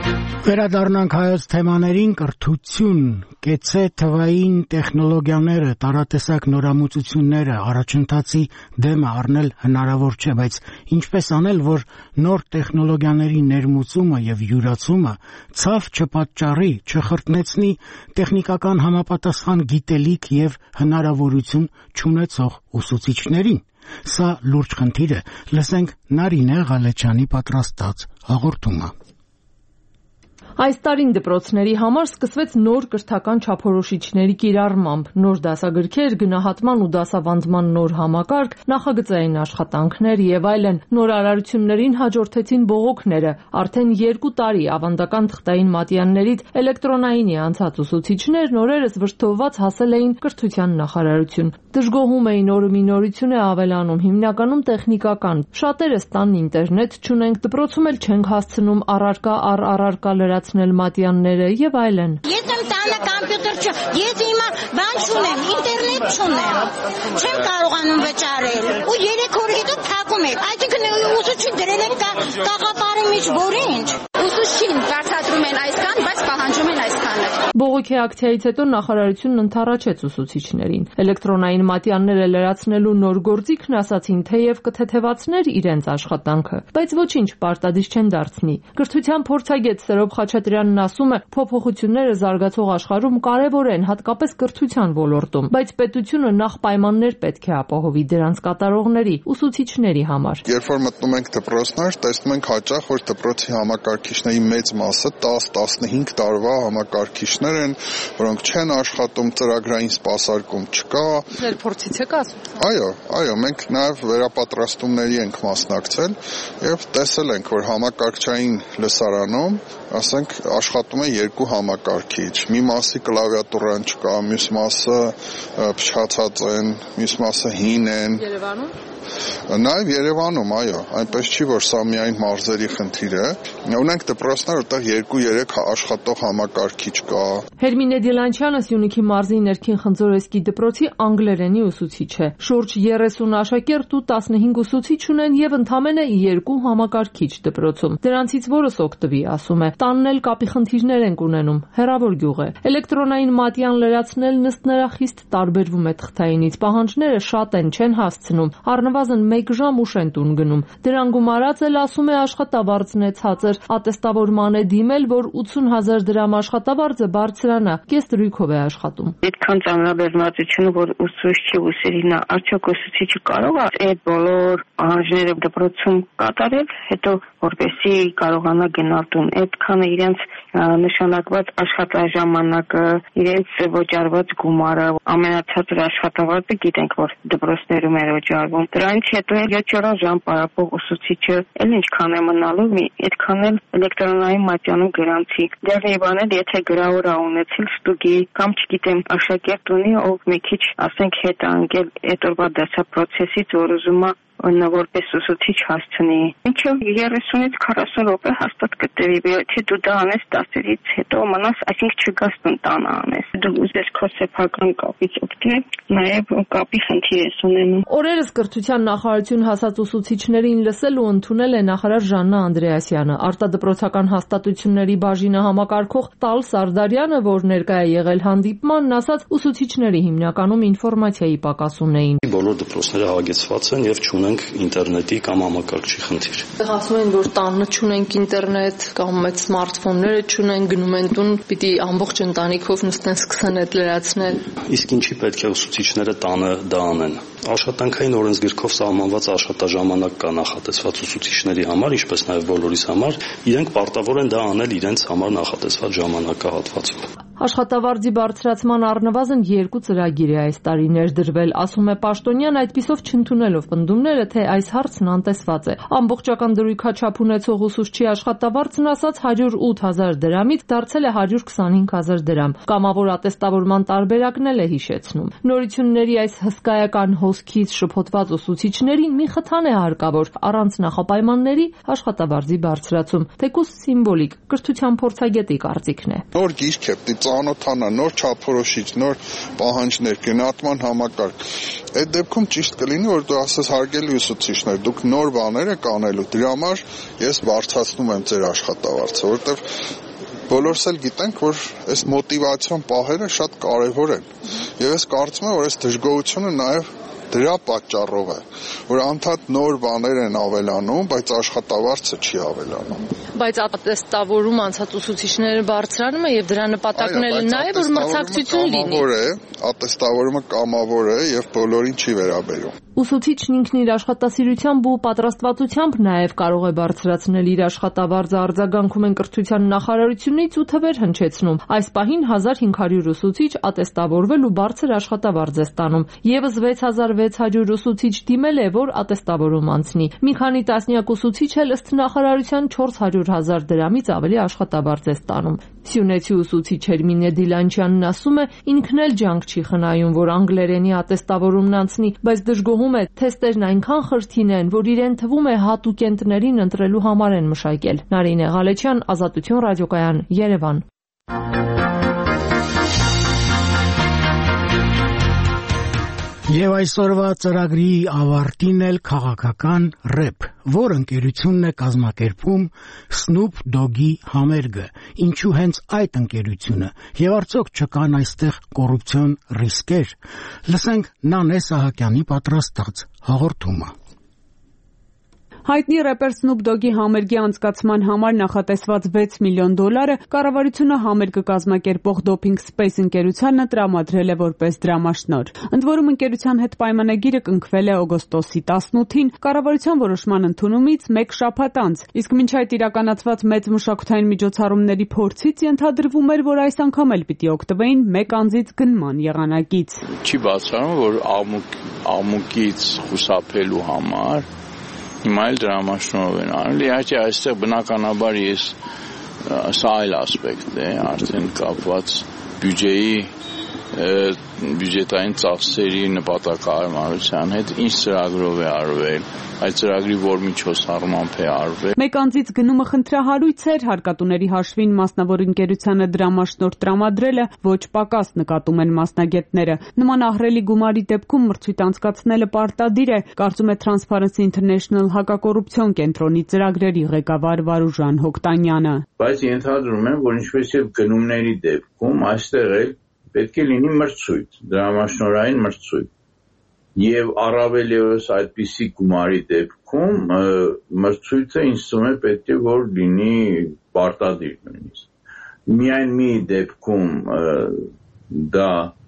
Վերադառնանք հայոց թեմաներին. կրթություն, կեցե թվային տեխնոլոգիաները, տարատեսակ նորամուծությունները, առաջընթացի դեմը առնել հնարավոր չէ, բայց ինչպես անել, որ նոր տեխնոլոգիաների ներմուծումը եւ յուրացումը ցավ չպատճառի, չխրտնեցնի տեխնիկական համապատասխան գիտելիք եւ հնարավորություն չունեցող ուսուցիչներին։ Սա լուրջ խնդիր է։ Լսենք Նարինե Ղալեչյանի պատրաստած հաղորդումը։ Այս տարին դպրոցների համար սկսվեց նոր կրթական չափորոշիչների կիրառմամբ, նոր դասագրքեր, գնահատման ու դասավանդման նոր համակարգ, նախագծային աշխատանքներ եւ այլն։ Նորարարություններին հաջորդեցին բողոքները։ Արդեն երկու տարի ավանդական թղթային մատյաններից էլեկտրոնայինի անցած ուսուցիչներն օրերս վրդովված հասել էին կրթության նախարարություն։ Դժգոհում էին օրը մի նորություն է ավելանում, հիմնականում տեխնիկական։ Շատերս տան ինտերնետ չունենք, դպրոցում էլ չենք հասցնում առարկա առ առարկա լրացնել մատյանները եւ այլն։ Ես եմ տանը կամպյուտեր չ, ես հիմա բան չունեմ, ինտերնետ չունեմ։ Չեմ կարողանում վճարել։ Ու երեք օր հետո փակում եք։ Այսինքն ուսուցիչ դրել եք կաղապարի մեջ որինչ։ Ուսուցչին բացատրում են այսքան, բայց պահանջում են այսքանը։ Բողոքի ակցիայից հետո նախարարությունն ընդառաջեց ուսուցիչներին։ Էլեկտրոնային մատյանները լրացնելու նոր գործիքն ասացին, թեև կթեթևացներ իրենց աշխատանքը, բայց ոչինչ պարտադիր չեն դարձնի։ Կրթության փորձագետ Սերոբ Խաչատրյանն ասում է, փոփոխությունները զարգացող աշխարհում կարևոր են, հատկապես կրթության ոլորտում, բայց պետությունը նախ պայմաններ պետք է ապահովի դրանց կատարողների, ուսուցիչների համար։ Երբ որ մտնում ենք դպրոցներ, տեսնում ենք հաճախ, որ դպրոցի համակարգիչների մեծ մասը դես տասնհինգ տարվա համակարգիչներ են, որոնք չեն աշխատում, ծրագրային սպասարկում չկա։ Ձեր փորձից եք ասում։ Այո, այո, մենք նաև վերապատրաստումների ենք մասնակցել եւ տեսել ենք, որ համակարգչային լսարանում, ասենք, աշխատում է երկու համակարգիչ։ Մի մասի կլավիատուրան չկա, մյուս մասը փչացած են, մյուս մասը հին են։ Երևանում։ Նաև Երևանում, այո, այնպես չի, որ սա միայն մարզերի խնդիր է։ Ունենք դպրոցներ, որտեղ երկու-երեք աշխատող համակարգիչ կա։ Հերմինե Դիլանչյանը Սյունիքի մարզի ներքին Խնձորեսկի դպրոցի անգլերենի ուսուցիչ է։ Շուրջ երեսուն աշակերտ ու տասնհինգ ուսուցիչ ունեն եւ ընդամենը երկու համակարգիչ դպրոցում։ Դրանցից որս օգտվի, ասում է։ Տանն էլ կապի խնդիրներ ենք ունենում, հեռավոր գյուղ է։ Էլեկտրոնային մատյան լրացնելն ըստ նրա խիստ տարբերվում է թղթայինից, պահանջները շատ են, չեն հասցնում։ Առնվազն մեկ ժամ ուշ են տուն գնում։ Դրան գումարած էլ, ասում է, աշխատավարձն է ցածր, ատեստավորման է դիմել, որ ութսուն հազար դրամ աշխատավարձը բարձրանա, կես դրույքով է աշխատում։ Այդքան ծանրաբեռնվածությունը, որ ուսուցչի ուսերին, արդյոք ուսուցիչը կարող է այդ բոլոր պահանջները դպրոցում կատարել, հետո որպեսզի կարողանա գնալ տուն։ Այդքանը իրենց նշանակված աշխատաժամանակը, իրենց վճարված գումարը, ամենացածր աշխատավարձը գիտենք, որ դպրոցներում է վճարվում։ Դրանից հետո յոթ ժամ պարապող ուսուցիչը էլ ինչքան է մնալու, այդքան էլ էլեկտրոնային մատյանում գրանցի։ Դեռ իբանել, եթե գրավոր է ունեցել ստուգի կամ չգիտեմ, աշակերտ ունի, ով մի քիչ, ասենք, հետ անգել այդ օրվա դասապրոցեսից, որ ուզում է որպես ուսուցիչ հասցնի։ Մինչև երեսունից քառասուն րոպե հաստատ կտևի, եթե դու դա անես դասերից հետո մնաս, այսինքն չգաս տանը անես։ Դու ուզես քո սեփական կապից օգտվել, նաև կապի խնդիր ես ունենում։ Օրերս կրթության նախարարություն հասած ուսուցիչներին լսել ու ընդունել է նախարար Ժաննա Անդրեասյանը։ Արտադպրոցական հաստատությունների բաժինը համակարգող Տալ Սարդարյանը, որ ներկա է եղել հանդիպմանն, ասաց, ուսուցիչների հիմնականում ինֆորմացիայի պակաս ունեին։ Բոլոր դպրոցները հագեցված են եւ չունեն ինտերնետի կամ համակարգչի խնդիր։ Ասում են, որ տանը չունենք ինտերնետ կամ մեծ սմարթֆոնները չունեն, գնում են տուն, պիտի ամբողջ ընտանիքով նստեն սկսեն այդ լրացնել։ Իսկ ինչի պետք է ուսուցիչները տանը դա անեն։ Աշխատանքային օրենսգրքով սահմանված աշխատաժամանակ կա նախատեսված ուսուցիչների համար, ինչպես նաև բոլորիս համար, իրենք պարտավոր են դա անել իրենց համար նախատեսված ժամանակահատվածում։ Աշխատավարձի բարձրացման առնվազն երկու ծրագիր է այս տարի ներդրվել, ասում է Պաշտոնյան, այդպիսով չընդունելով պնդումները, թե այս հարցն անտեսված է։ Ամբողջական դրույքաչափ ունեցող ուսուցչի աշխատավարձն, ասաց, հարյուր ութ հազար դրամից դարձել է հարյուր քսանհինգ հազար դրամ։ Կամավոր ատեստավորման տարբերակն էլ է հիշեցնում։ Նորությունների այս հսկայական հոսքից շփոթված ուսուցիչներին մի խթան է հարկավոր, առանց նախապայմանների աշխատավարձի բարձրացում, թեկուզ սիմվոլիկ, կրթության փորձագետի կարծիքն է։ Նոր գիրք է, պիտի ծանոթանա, նոր չափորոշիչ, նոր պահանջներ, գնահատման համակարգ։ Այդ դեպքում ճիշտ կլինի, որ դու ասես հարգելի ուսուցիչներ, դուք նոր բաներ եք անելու, դրա համար ես բարձրացնում եմ ձեր աշխատավարձը, որովհետև բոլորս էլ գիտենք, որ այս մոտիվացիոն պահերը շատ կարևոր են։ Եվ ես կարծում եմ, որ այս դժգոհությունը նաև դրա պատճառով է, որ անդադ նոր բաներ են ավելանում, բայց աշխատավարձը չի ավելանում։ Բայց ատեստավորում անցած ուսուցիչները բարձրանում է եւ դրա նպատակն էլ նա է, որ մրցակցություն լինի։ Ատեստավորումը կամավոր է եւ բոլորին չի վերաբերում։ Ուսուցիչն ինքն իր աշխատասիրությամբ ու պատրաստվածությամբ նաև կարող է բարձրացնել իր աշխատավարձը, արձագանքում են կրթության նախարարությունից ու թվեր հնչեցնում։ Այս պահին հազար հինգ հարյուր ուսուցիչ ատեստավորվել ու բարձր աշխատավարձ է ստանում։ Եվս վեց հազար վեց հարյուր ուսուցիչ դիմել է, որ ատեստավորում անցնի։ Մի քանի տասնյակ ուսուցիչ էլ ըստ նախարարության չորս հարյուր հազար դրամից ավելի աշխատավարձ է ստանում։ Սյունեցի ուսուցիչ Հերմինե Դիլանչյանն ասում է, ինքն էլ ջանք չի խնայում, որ անգլերենի ատեստավորումն անցնի, բայց դժգոհում է, թեստերն այնքան խրթին են, որ իրեն թվում է հատուկենտներին ընտրելու համար են մշակել։ Նարինե Ղալեչյան, Ազատություն ռադիոկայան, Երևան։ Եվ այսօրվա ծրագրի ավարտին էլ քաղաքական ռեփ, որ ընկերությունն է կազմակերպում Snoop Dogg-ի համերգը, ինչու հենց այդ ընկերությունը, եւ արդյոք չկան այստեղ կոռուպցիոն ռիսկեր։ Լսենք Նանե Սահակյանի պատրաստած հաղորդումը։ Հայտնի рэպեր Snoop Dogg-ի համերգի անցկացման համար նախատեսված վեց միլիոն դոլարը կառավարությունը համերգը կազմակերպող Doping Space ընկերությանը տրամադրել է որպես դրամաշնոր։ Ընդ որում ընկերության հետ պայմանագիրը կնքվել է օգոստոսի տասնութին կառավարության որոշման ընդունումից մեկ շաբաթ անց, իսկ մինչ այդ իրականացված մեծ մշակութային միջոցառումների փորձից ենթադրվում էր, որ այս անգամ էլ պիտի օգտվեին մեկ անձից գնման եղանակից։ Չի բացառում, որ աղմուկ աղմուկից խուսափելու համար հիմա էլ դրամաշնորհ են արել։ Իհարկե այստեղ բնականաբար ես սա այլ ասպեկտ է, արդեն կապված բյուջեի բյուջետային ծախսերի նպատակահարմարության հետ, ինչ ծրագրով է արվել, այդ ծրագրի որ միջոցառմամբ է արվել։ Մեկ անձից գնումը խնդրահարույց էր, հարկատուների հաշվին մասնավոր ընկերությանը դրամաշնորհ տրամադրելը ոչ պակաս նկատում են մասնագետները։ Նման ահռելի գումարի դեպքում մրցույթ անցկացնելը պարտադիր է, կարծում է Transparency International հակակոռուպցիոն կենտրոնի ծրագրերի ղեկավար Վարուժան Հոկտանյանը։ Բայց ենթադրում եմ, որ ինչպես եւ գնումների դեպքում այստեղ էլ պետք է լինի մրցույթ, դրամաշնորհային մրցույթ։ Եվ առավել ևս այդպիսի գումարի դեպքում մրցույթը ինձ թվում է պետք է որ լինի պարտադիր նույնիսկ։ Միայն մի դեպքում դա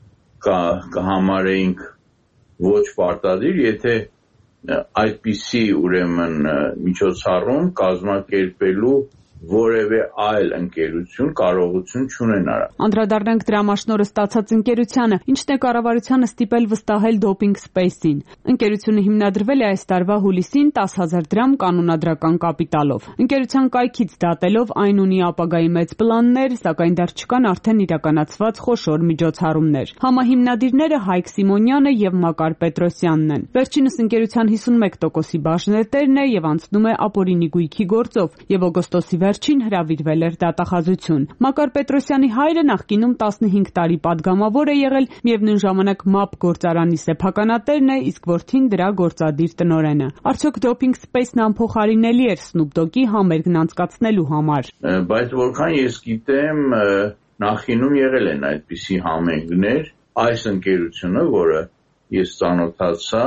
կհամարեինք ոչ պարտադիր, եթե այդպիսի ուրեմն միջոցառում կազմակերպելու որևէ այլ ընկերություն կարողություն չունենա։ Անդրադառնանք դրամաշնորհը ստացած ընկերությանը, ինչն է կառավարությանը ստիպել վստահել Doping Space-ին։ Ընկերությունը հիմնադրվել է այս տարվա հուլիսին տասը հազար դրամ կանոնադրական կապիտալով։ Ընկերության կայքից դատելով այն ունի ապագայի մեծ պլաններ, սակայն դեռ չկան արդեն իրականացված խոշոր միջոցառումներ։ Համահիմնադիրները Հայկ Սիմոնյանը եւ Մակար Պետրոսյանն են։ Վերջինս ընկերության հիսունմեկ տոկոսի բաժնետերն է եւ անցնում է ապօրինի գույքի գործով եւ օգոստոսի վերջին հրավիրվել էր դատախազություն։ Մակար Պետրոսյանի հայրը նախկինում տասնհինգ տարի падգամավոր է եղել, միևնույն ժամանակ ՄԱՊ գործարանի սեփականատերն է, իսկ որդին դրա գործադիր տնօրենը։ Արդյոք Doping Space-ն անփոխարինելի էր Snoop Dogg-ի համերգն անցկացնելու համար։ Բայց որքան ես գիտեմ, նախինում եղել են այդպիսի համերգներ, այս ընկերությունը, որը ես ծանոթացա,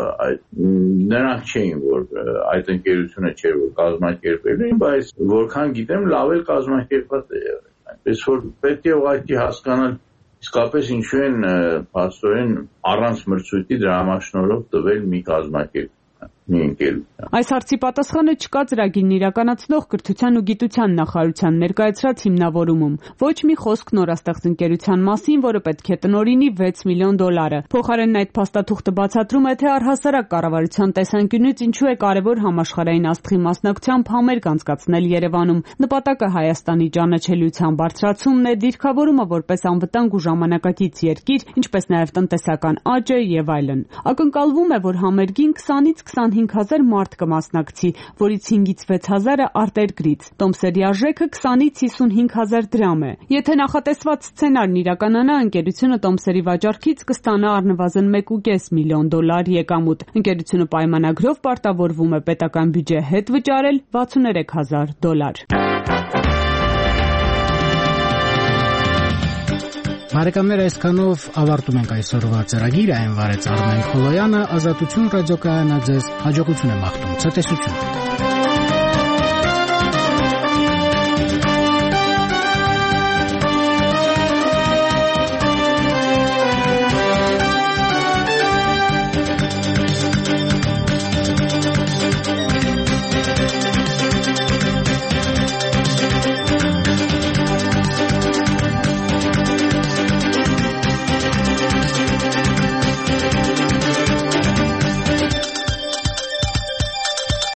նրանք չէին, որ այդ ընկերությունը չէր, որ կազմակերպել էին, բայց որքան գիտեմ, լավ էլ կազմակերպված է եղել։ Այնպես որ պետք է ուղղակի հասկանալ իսկապես ինչու են փաստորեն առանց մրցույթի դրամաշնորհով տվել մի կազմակերպ Այս հարցի պատասխանը չկա ծրագիրն իրականացնող կրթության ու գիտության նախարարության ներկայացրած հիմնավորումում։ Ոչ մի խոսք նորաստեղծ ընկերության մասին, որը պետք է տնօրինի վեց միլիոն դոլարը։ Փոխարենն այդ փաստաթուղթը բացատրում է, թե առհասարակ կառավարության տեսանկյունից ինչու է կարևոր համաշխարհային աստղի մասնակցությամբ համերգ անցկացնել Երևանում։ Նպատակը Հայաստանի ճանաչելիության բարձրացումն է, դիրքավորումը որպես անվտանգ ու ժամանակակից երկիր, ինչպես նաև տնտեսական աճը եւ այլն։ Ակնկալվում է, որ համերգին քսանից քսանհինգ հազար մարդ կմասնակցի, որից հինգից վեց հազարը արտերկրից։ Տոմսերի արժեքը քսանից հիսունհինգ հազար դրամ է։ Եթե նախատեսված սցենարն իրականանա, ընկերությունը տոմսերի վաճառքից կստանա առնվազն մեկ ու կես միլիոն դոլար եկամուտ։ Ընկերությունը պայմանագրով պարտավորվում է պետական բյուջե հետ վճարել վաթսուներեք հազար դոլար։ Բարեկամներ, այսքանով ավարտում ենք այսօրվա ծրագիրը, այն վարեց Արմեն Խոլոյանը, Ազատություն ռադիոկայանը ձեզ հաջողություն եմ աղթում, ցտեսություն։